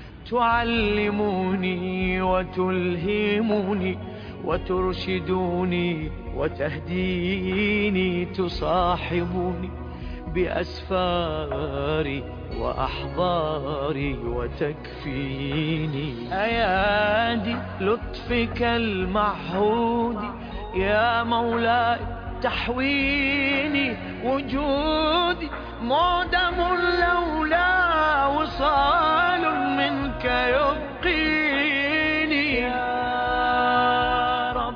تعلمني وتلهمني وترشدني وتهديني، تصاحبني بأسفاري وأحضاري وتكفيني. أيادي لطفك المعهود يا مولاي تحويني، وجودي معدم لولا وصال منك يبقيني. يا رب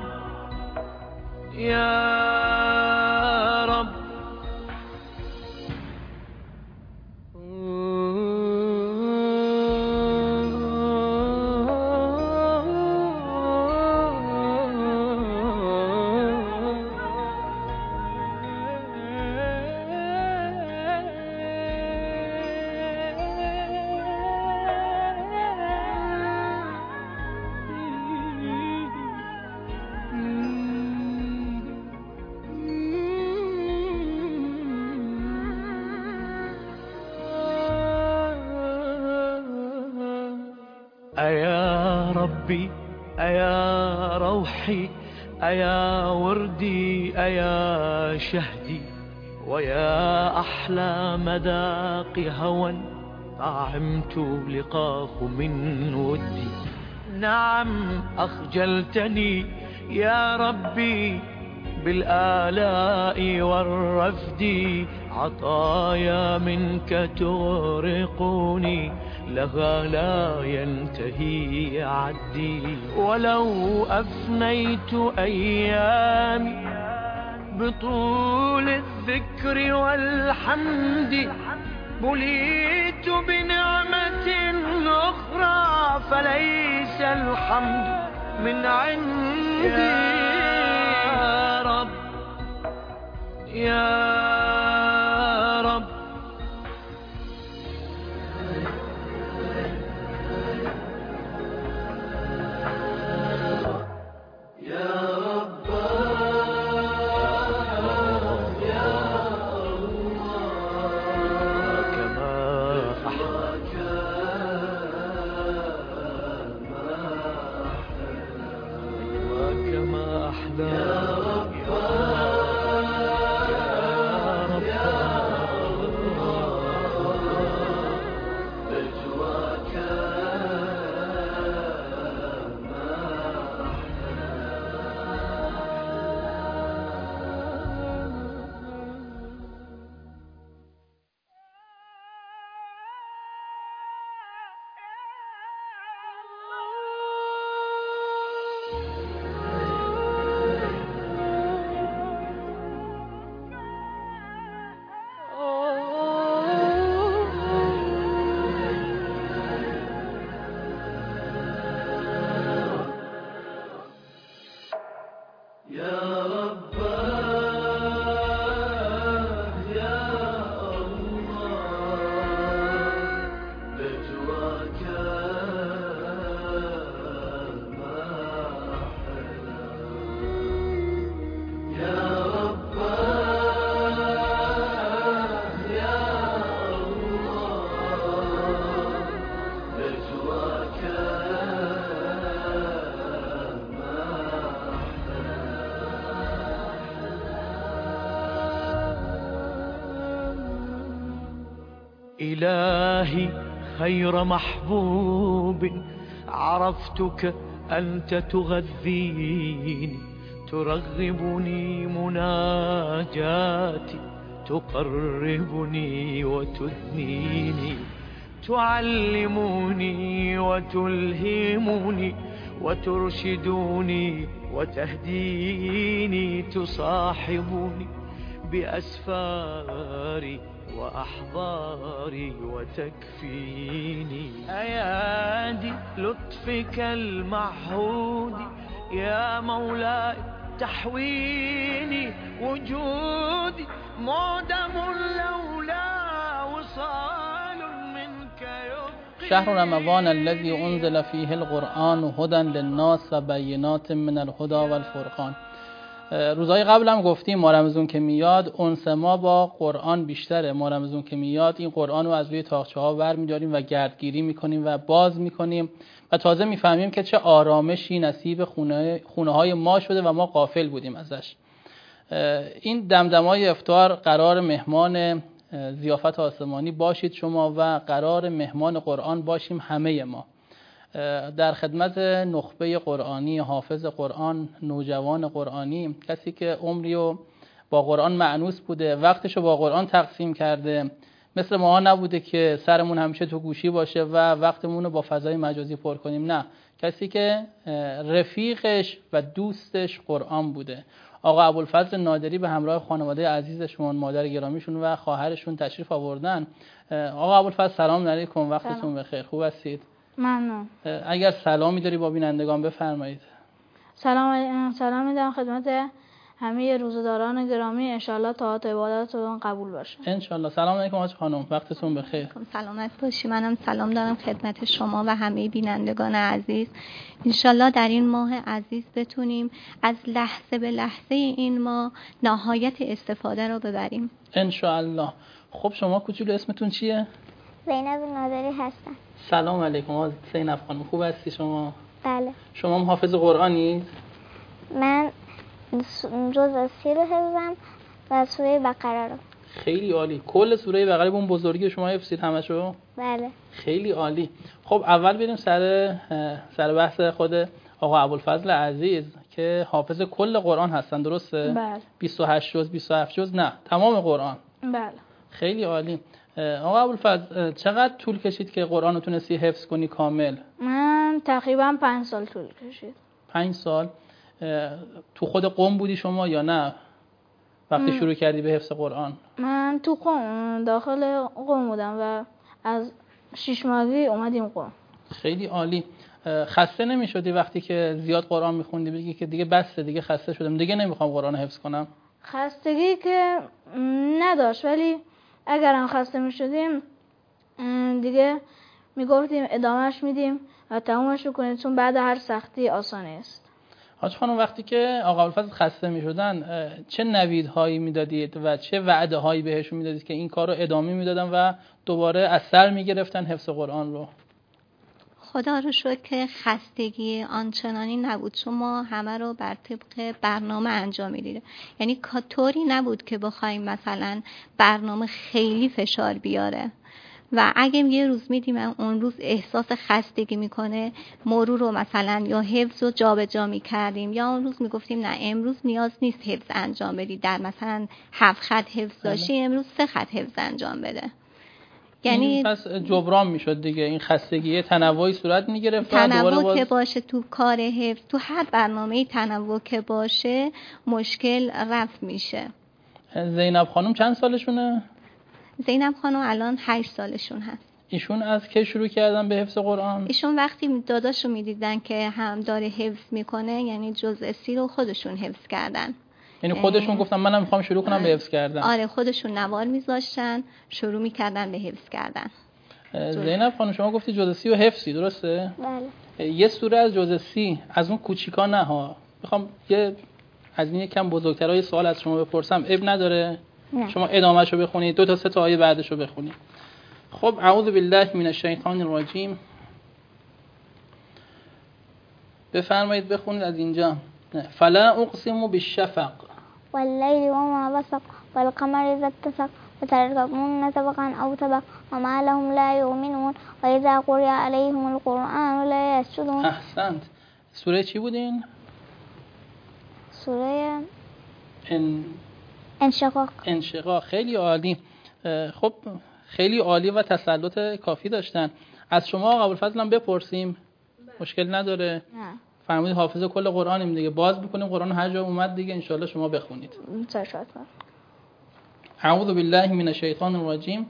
يا أيا ربي أيا روحي أيا وردي أيا شهدي، ويا أحلى مذاق هوى طعمت لقاه من ودي. نعم أخجلتني يا ربي بالآلاء والرفد، عطايا منك تغرقني لها لا ينتهي عدي. ولو أفنيت أيامي بطول الذكر والحمد، بليت بنعمة أخرى فليس الحمد من عندي. يا رب يا رب إلهي خير محبوب عرفتك أنت تغذيني ترغبني مناجاتي تقربني وتدنيني تعلمني وتلهمني وترشدني وتهديني تصاحبني بأسفاري وأحضاري وتكفيني أيادي لطفك المعهود يا مولاي تحويني وجودي معدم لولا وصال منك يبقيني. شهر رمضان الذي انزل فيه القرآن هدى للناس و بینات من الهدى والفرقان. روزهای قبل هم گفتیم ماه رمضان که میاد انس ما با قرآن بیشتره. ماه رمضان که میاد این قرآن رو از روی تاقچه ها برمی‌داریم و گردگیری میکنیم و باز میکنیم و تازه میفهمیم که چه آرامشی نصیب خونه, خونه های ما شده و ما غافل بودیم ازش. این دمدمای افطار قرار مهمان ضیافت آسمانی باشید شما و قرار مهمان قرآن باشیم همه ما. در خدمت نخبه قرآنی، حافظ قرآن، نوجوان قرآنی، کسی که عمری رو با قرآن مأنوس بوده، وقتش رو با قرآن تقسیم کرده، مثل ما نبوده که سرمون همیشه تو گوشی باشه و وقتمون رو با فضای مجازی پر کنیم. نه، کسی که رفیقش و دوستش قرآن بوده. آقا ابوالفضل نادری به همراه خانواده عزیزشون، مادر گرامیشون و خواهرشون تشریف آوردن. آقا ابوالفضل سلام علیکم، وقتتون بخیر، خوب هستید؟ ممنون. اگر سلامی داری با بینندگان بفرمایید. سلام سلام میدم خدمت همه روزداران گرامی، انشالله طاعت و عبادتتون قبول باشه. انشالله. سلام علیکم حاج خانم، وقتتون بخیر. سلامت باشی. منم سلام دارم خدمت شما و همه بینندگان عزیز. انشالله در این ماه عزیز بتونیم از لحظه به لحظه این ماه نهایت استفاده رو ببریم انشالله. خب شما کوچولو اسمتون چیه؟ زینب نادری هستم. سلام علیکم زینب خانم، خوب هستی شما؟ بله. شما هم حافظ قرآنید؟ من جزء سی رو حفظم و سوره بقره رو. خیلی عالی. کل سوره بقره به اون بزرگی شما حفظید همشو؟ بله. خیلی عالی. خب اول بریم سر سر بحث خود آقا ابوالفضل عزیز که حافظ کل قرآن هستن، درسته؟ بله. بیست و هشت جز، بیست و هفت جز، نه تمام قرآن. بله. خیلی عالی. آقا ابوالفضل چقدر طول کشید که قرآن رو تونستی حفظ کنی کامل؟ من تقریبا پنج سال طول کشید. پنج سال. تو خود قم بودی شما یا نه وقتی م. شروع کردی به حفظ قرآن؟ من تو قم، داخل قم بودم و از شش ماهگی اومدیم قم. خیلی عالی. خسته نمی شدی وقتی که زیاد قرآن میخوندی بگی که دیگه بسه، دیگه خسته شدم، دیگه نمیخوام قرآن حفظ کنم؟ خستگی که نداشت، ولی اگرم خسته می شدیم دیگه می گفتیم ادامهش میدیم و تمامش رو کنیم، چون بعد هر سختی آسانه است. حاج خانم وقتی که آقا ابوالفضل خسته می شدن چه نویدهایی می دادید و چه وعده هایی بهشون می دادید که این کار رو ادامه می دادن و دوباره از سر می گرفتن حفظ قرآن رو؟ خدا رو شکر که خستگی آنچنانی نبود، چون ما همه رو بر طبق برنامه انجام میدیم. یعنی طوری نبود که بخوایم مثلا برنامه خیلی فشار بیاره و اگه یه روز میدیم اون روز احساس خستگی میکنه، مرور رو مثلا یا حفظ رو جا به جا میکردیم، یا اون روز میگفتیم نه امروز نیاز نیست حفظ انجام بدی، در مثلا هفت خط حفظ داشتی امروز سه خط حفظ انجام بده. یعنی پس جبران میشد دیگه، این خستگی تنوعی صورت میگرفت. تنوع باز... که باشه تو کار حفظ، تو هر برنامه تنوع که باشه مشکل رفع میشه. زینب خانم چند سالشونه؟ زینب خانم الان هشت سالشون هست. ایشون از کی شروع کردن به حفظ قرآن؟ ایشون وقتی داداشو میدیدن که هم داره حفظ میکنه، یعنی جزء سی رو خودشون حفظ کردن. یعنی خودشون گفتن منم میخوام شروع کنم به حفظ کردن؟ آره خودشون نوار میذاشتن شروع میکردن به حفظ کردن. زینب خانم شما گفتی جزء سی و حفظی، درسته؟ بله. یه سوره از جزء سی، از اون کوچیکا نه ها، میخوام یه از این یکم بزرگترای سوال از شما بپرسم، اب نداره؟ نه. شما ادامهشو بخونید، دو تا سه تا آیه بعدشو بخونید. خب اعوذ بالله من الشیطان الرجیم. بفرمایید بخونید از اینجا. فلا اقسم بالشفق واللیل وما وسق والقمر اذا اتسق لتركبن طبقا أو طبق وما لهم لا يؤمنون وإذا قرئ عليهم القرآن لا يسجدون. احسنت. سوره چی بودین؟ سوره ان... انشقاق. انشقاق. خیلی عالی. خب خیلی عالی و تسلط کافی داشتن. از شما آقا ابوالفضل هم بپرسیم؟ مشکل نداره؟ نه. فرمودید حافظ کل قرآنیم دیگه، باز میکنیم قرآن هر جا اومد دیگه انشالله شما بخونید. اعوذ بالله من الشیطان الرجیم.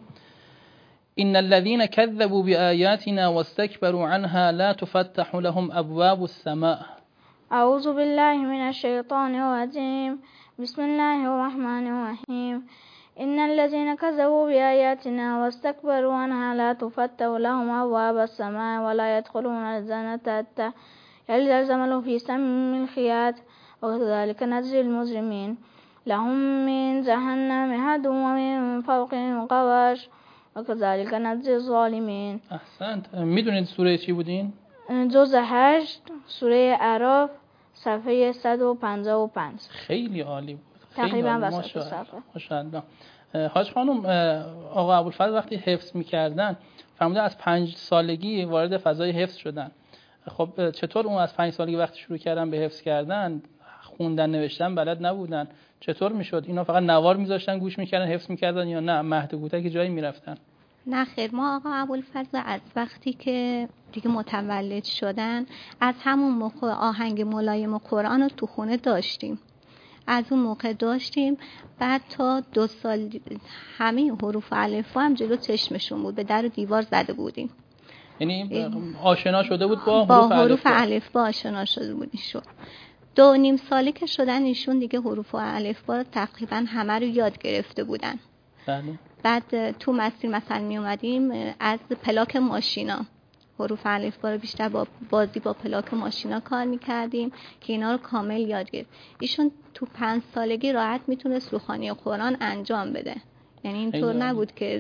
ان الذين كذبوا بآياتنا واستكبروا عنها لا تفتح لهم ابواب السماء. اعوذ بالله من الشیطان الرجیم. بسم الله الرحمن الرحیم. ان الذين كذبوا بآياتنا واستكبروا عنها لا تفتح لهم ابواب السماء ولا يدخلون الجنة حتى يلج الجمل في سم الخياط وكذلك نجزي المجرمين. لهم من جهنم مهد ومن فوقهم غواش وكذلك نجزي الظالمين. احسنت. میدونید سوره چی بودین؟ جزء هشت سوره اعراف صفحه صد و پنجاه و پنج. خیلی عالی بود. تقریبا وسط صفحه. ماشاءالله. حاج خانم، آقا ابوالفضل وقتی حفظ میکردن فرموده از پنج سالگی وارد فضای حفظ شدن. خب چطور اون از پنج سالگی وقتی شروع کردن به حفظ کردن، خوندن نوشتن بلد نبودن، چطور میشد اینا فقط نوار میذاشتن گوش میکردن حفظ میکردن یا نه مهد و گوتک جایی میرفتن؟ نه خیر، ما آقا ابوالفضل از وقتی که دیگه متولد شدن از همون موقع آهنگ ملایم قرآن رو تو خونه داشتیم. از اون موقع داشتیم، بعد تا دو سال همه حروف الف هم جلو چشمشون بود، به در و دیوار زده بودیم. یعنی آشنا شده بود با, با حروف, حروف الف با آشنا شده بود ایشون. دو نیم ساله که شدن ایشون دیگه حروف الف با تقریبا همه رو یاد گرفته بودن. بله. بعد تو مسیر مثلا می اومدیم از پلاک ماشینا حروف الف با رو بیشتر با بازی با پلاک ماشینا کار میکردیم که اینا رو کامل یاد گرفت. ایشون تو پنج سالگی راحت میتونست روخانی قرآن انجام بده. یعنی اینطور نبود که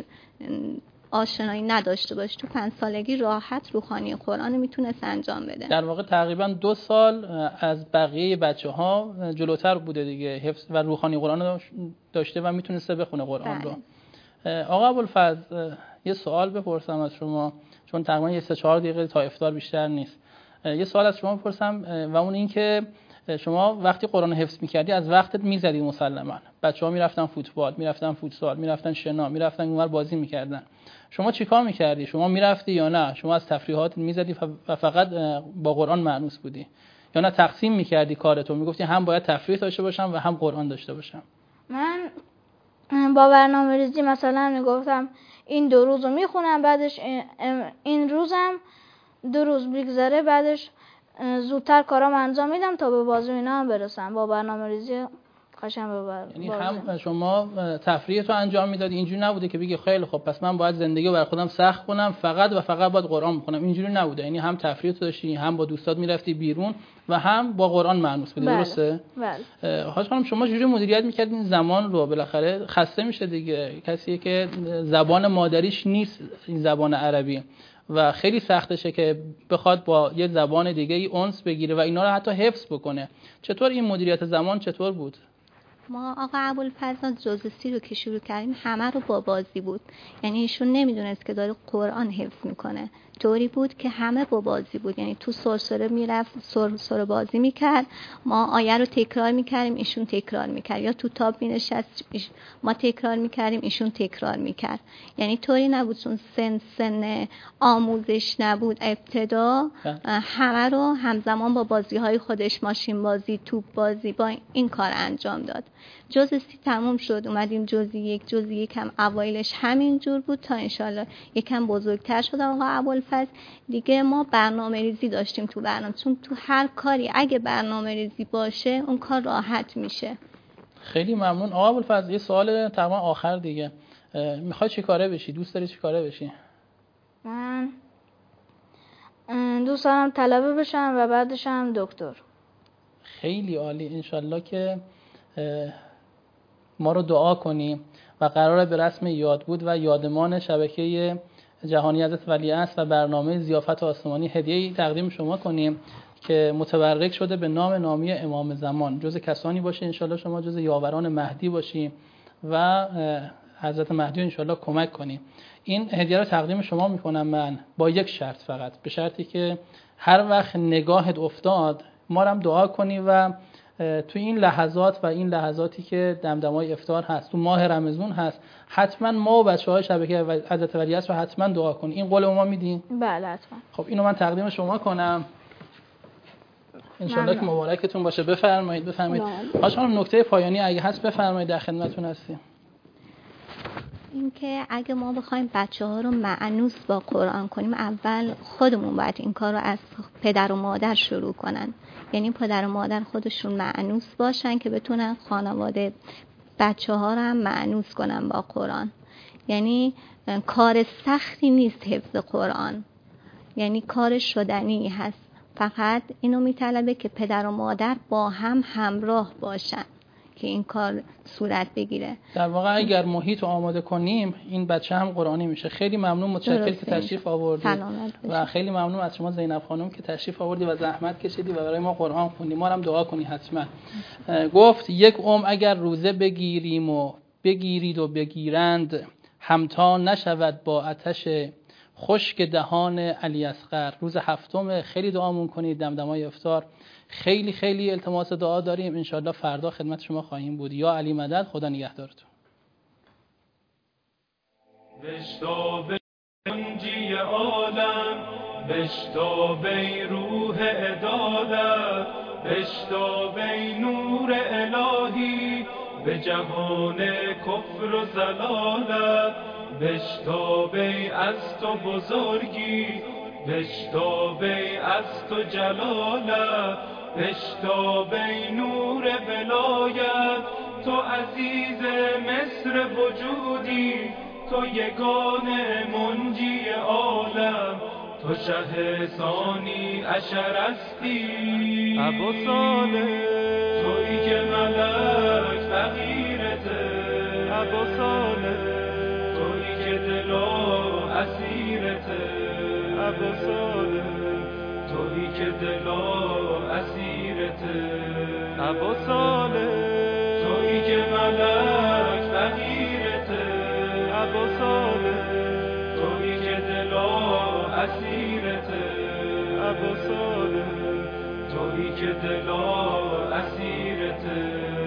آشنایی نداشته باشه، تو پنج سالگی راحت روخانی قرآن میتونست انجام بده. در واقع تقریبا دو سال از بقیه بچه ها جلوتر بوده دیگه، حفظ و روخانی قرآن داشته و میتونسته بخونه قرآن رو. آقا ابوالفضل یه سوال بپرسم از شما، چون تقریبا یه سه چهار دقیقه تا افطار بیشتر نیست. یه سوال از شما بپرسم و اون این که شما وقتی قرآن حفظ میکردی از وقتت میزدی مسلما. بچه‌ها میرفتن فوتبال، میرفتن فوتسال، میرفتن شنا، میرفتن اونور بازی میکردن. شما چیکار میکردی؟ شما میرفتی یا نه؟ شما از تفریحات میزدی و فقط با قرآن مانوس بودی یا نه تقسیم میکردی کارتو؟ میگفتی هم باید تفریح داشته باشم و هم قرآن داشته باشم؟ من با برنامه ریزی مثلا میگفتم این دو روز رو میخونم، بعدش این روزم دو روز بگذره، بعدش زودتر کارام انجام میدم تا به بازی اینا هم برسم. با برنامه ریزی قشنگ ببر. یعنی هم شما تفریح تو انجام میدادی، اینجوری نبوده که بگی خیلی خب پس من باید زندگی رو برای خودم سخت کنم فقط و فقط باید قرآن بخونم، اینجوری نبوده. یعنی هم تفریح تو داشتی، هم با دوستات میرفتی بیرون و هم با قرآن مانوس بودی. بله. درسته؟ بله. حاج خانم شما چجوری مدیریت میکردین زمان رو؟ بالاخره خسته میشه دیگه کسی که زبان مادریش نیست این زبان عربی و خیلی سختشه که بخواد با یه زبان دیگه ای انس بگیره و اینا رو حتی حفظ بکنه. چطور این مدیریت زمان چطور بود؟ ما آقا ابوالفضل جزء سی رو که شروع کردیم همه رو با بازی بود. یعنی ایشون نمیدونست که داره قرآن حفظ میکنه، طوری بود که همه با بازی بود. یعنی تو سرسره میرفت سرسره بازی میکرد، ما آیه رو تکرار میکردیم ایشون تکرار میکرد، یا تو تاب مینشست ما تکرار میکردیم ایشون تکرار میکرد. یعنی طوری نبود چون سن سن آموزش نبود ابتدا، همه رو همزمان با بازی های خودش، ماشین بازی، توپ بازی، با این کار انجام داد. جزء سی تموم شد، اومدیم جزء یک. جزء یک هم اوایلش همین جور بود تا انشالله یکم بزرگتر شد آقا ابوالفضل دیگه ما برنامه ریزی داشتیم تو برنامه، چون تو هر کاری اگه برنامه ریزی باشه اون کار راحت میشه. خیلی ممنون آقا ابوالفضل. یه سوال تقریبا آخر دیگه، میخوای چی کاره بشی؟ دوست داری چی کاره بشی؟ من دوست دارم طلبه بشم و بعدش هم دکتر. خیلی عالی. انشالله که ما رو دعا کنیم و قراره به رسم یاد بود و یادمان شبکه جهانی حضرت ولیعصر و برنامه ضیافت آسمانی هدیه‌ای تقدیم شما کنیم که متبرک شده به نام نامی امام زمان. جز کسانی باشه انشالله شما جز یاوران مهدی باشیم و حضرت مهدی انشالله کمک کنیم. این هدیه رو تقدیم شما میکنم من با یک شرط فقط، به شرطی که هر وقت نگاهت افتاد ما رو هم دعا کنی و تو این لحظات و این لحظاتی که دمدمای افطار هست، تو ماه رمضان هست، حتما ما و بچه‌های شبکه حضرت ولیعصر رو حتما دعا کنی. این قول ما میدین؟ بله حتما. خب اینو من تقدیم شما کنم انشالله که مبارکتون باشه. بفرمایید بفرمایید. حاج خانم نکته پایانی اگه هست بفرمایید، در خدمتتون هستیم. اینکه اگه ما بخوایم بچه ها رو مأنوس با قرآن کنیم، اول خودمون باید این کار رو از پدر و مادر شروع کنن. یعنی پدر و مادر خودشون مأنوس باشن که بتونن خانواده بچه ها رو هم مأنوس کنن با قرآن. یعنی کار سختی نیست حفظ قرآن، یعنی کار شدنی هست، فقط اینو میطلبه که پدر و مادر با هم همراه باشن که این کار صورت بگیره. در واقع اگر محیط رو آماده کنیم این بچه هم قرآنی میشه. خیلی ممنون، متشکرم که تشریف آوردید و خیلی ممنون از شما زینب خانم که تشریف آوردی و زحمت کشیدی و برای ما قرآن خوندی. ما هم دعا کنی حتما. گفت یک عمر اگر روزه بگیریم و بگیرید و بگیرند، همتا نشود با آتش خشک دهان علی اصغر. روز هفتم خیلی دعامون کنید، دمدمای افطار خیلی خیلی التماس دعا داریم. انشالله فردا خدمت شما خواهیم بود. یا علی مدد. خدا نگهدارتون. بشتاب منجی عالم، بشتاب روح عدالت، بشتاب نور الهی به جهان کفر و زلالت، بشتاب از تو بزرگی، بشتاب از تو جلالت، بشتاب نور ولایت، تو عزیز مصر وجودی، تو یگانه منجی عالم، تو شه ثانی عشر هستی. ابو صالح تویی که ملک فقیرته، ابو صالح تویی که دلا اسیرته، ابو صالح تویی که دلا اسیرته، ابو صالح تویی که ملک فقیرته، ابو صالح تویی که دلا اسیرته، ابو صالح تویی که دلا اسیرته.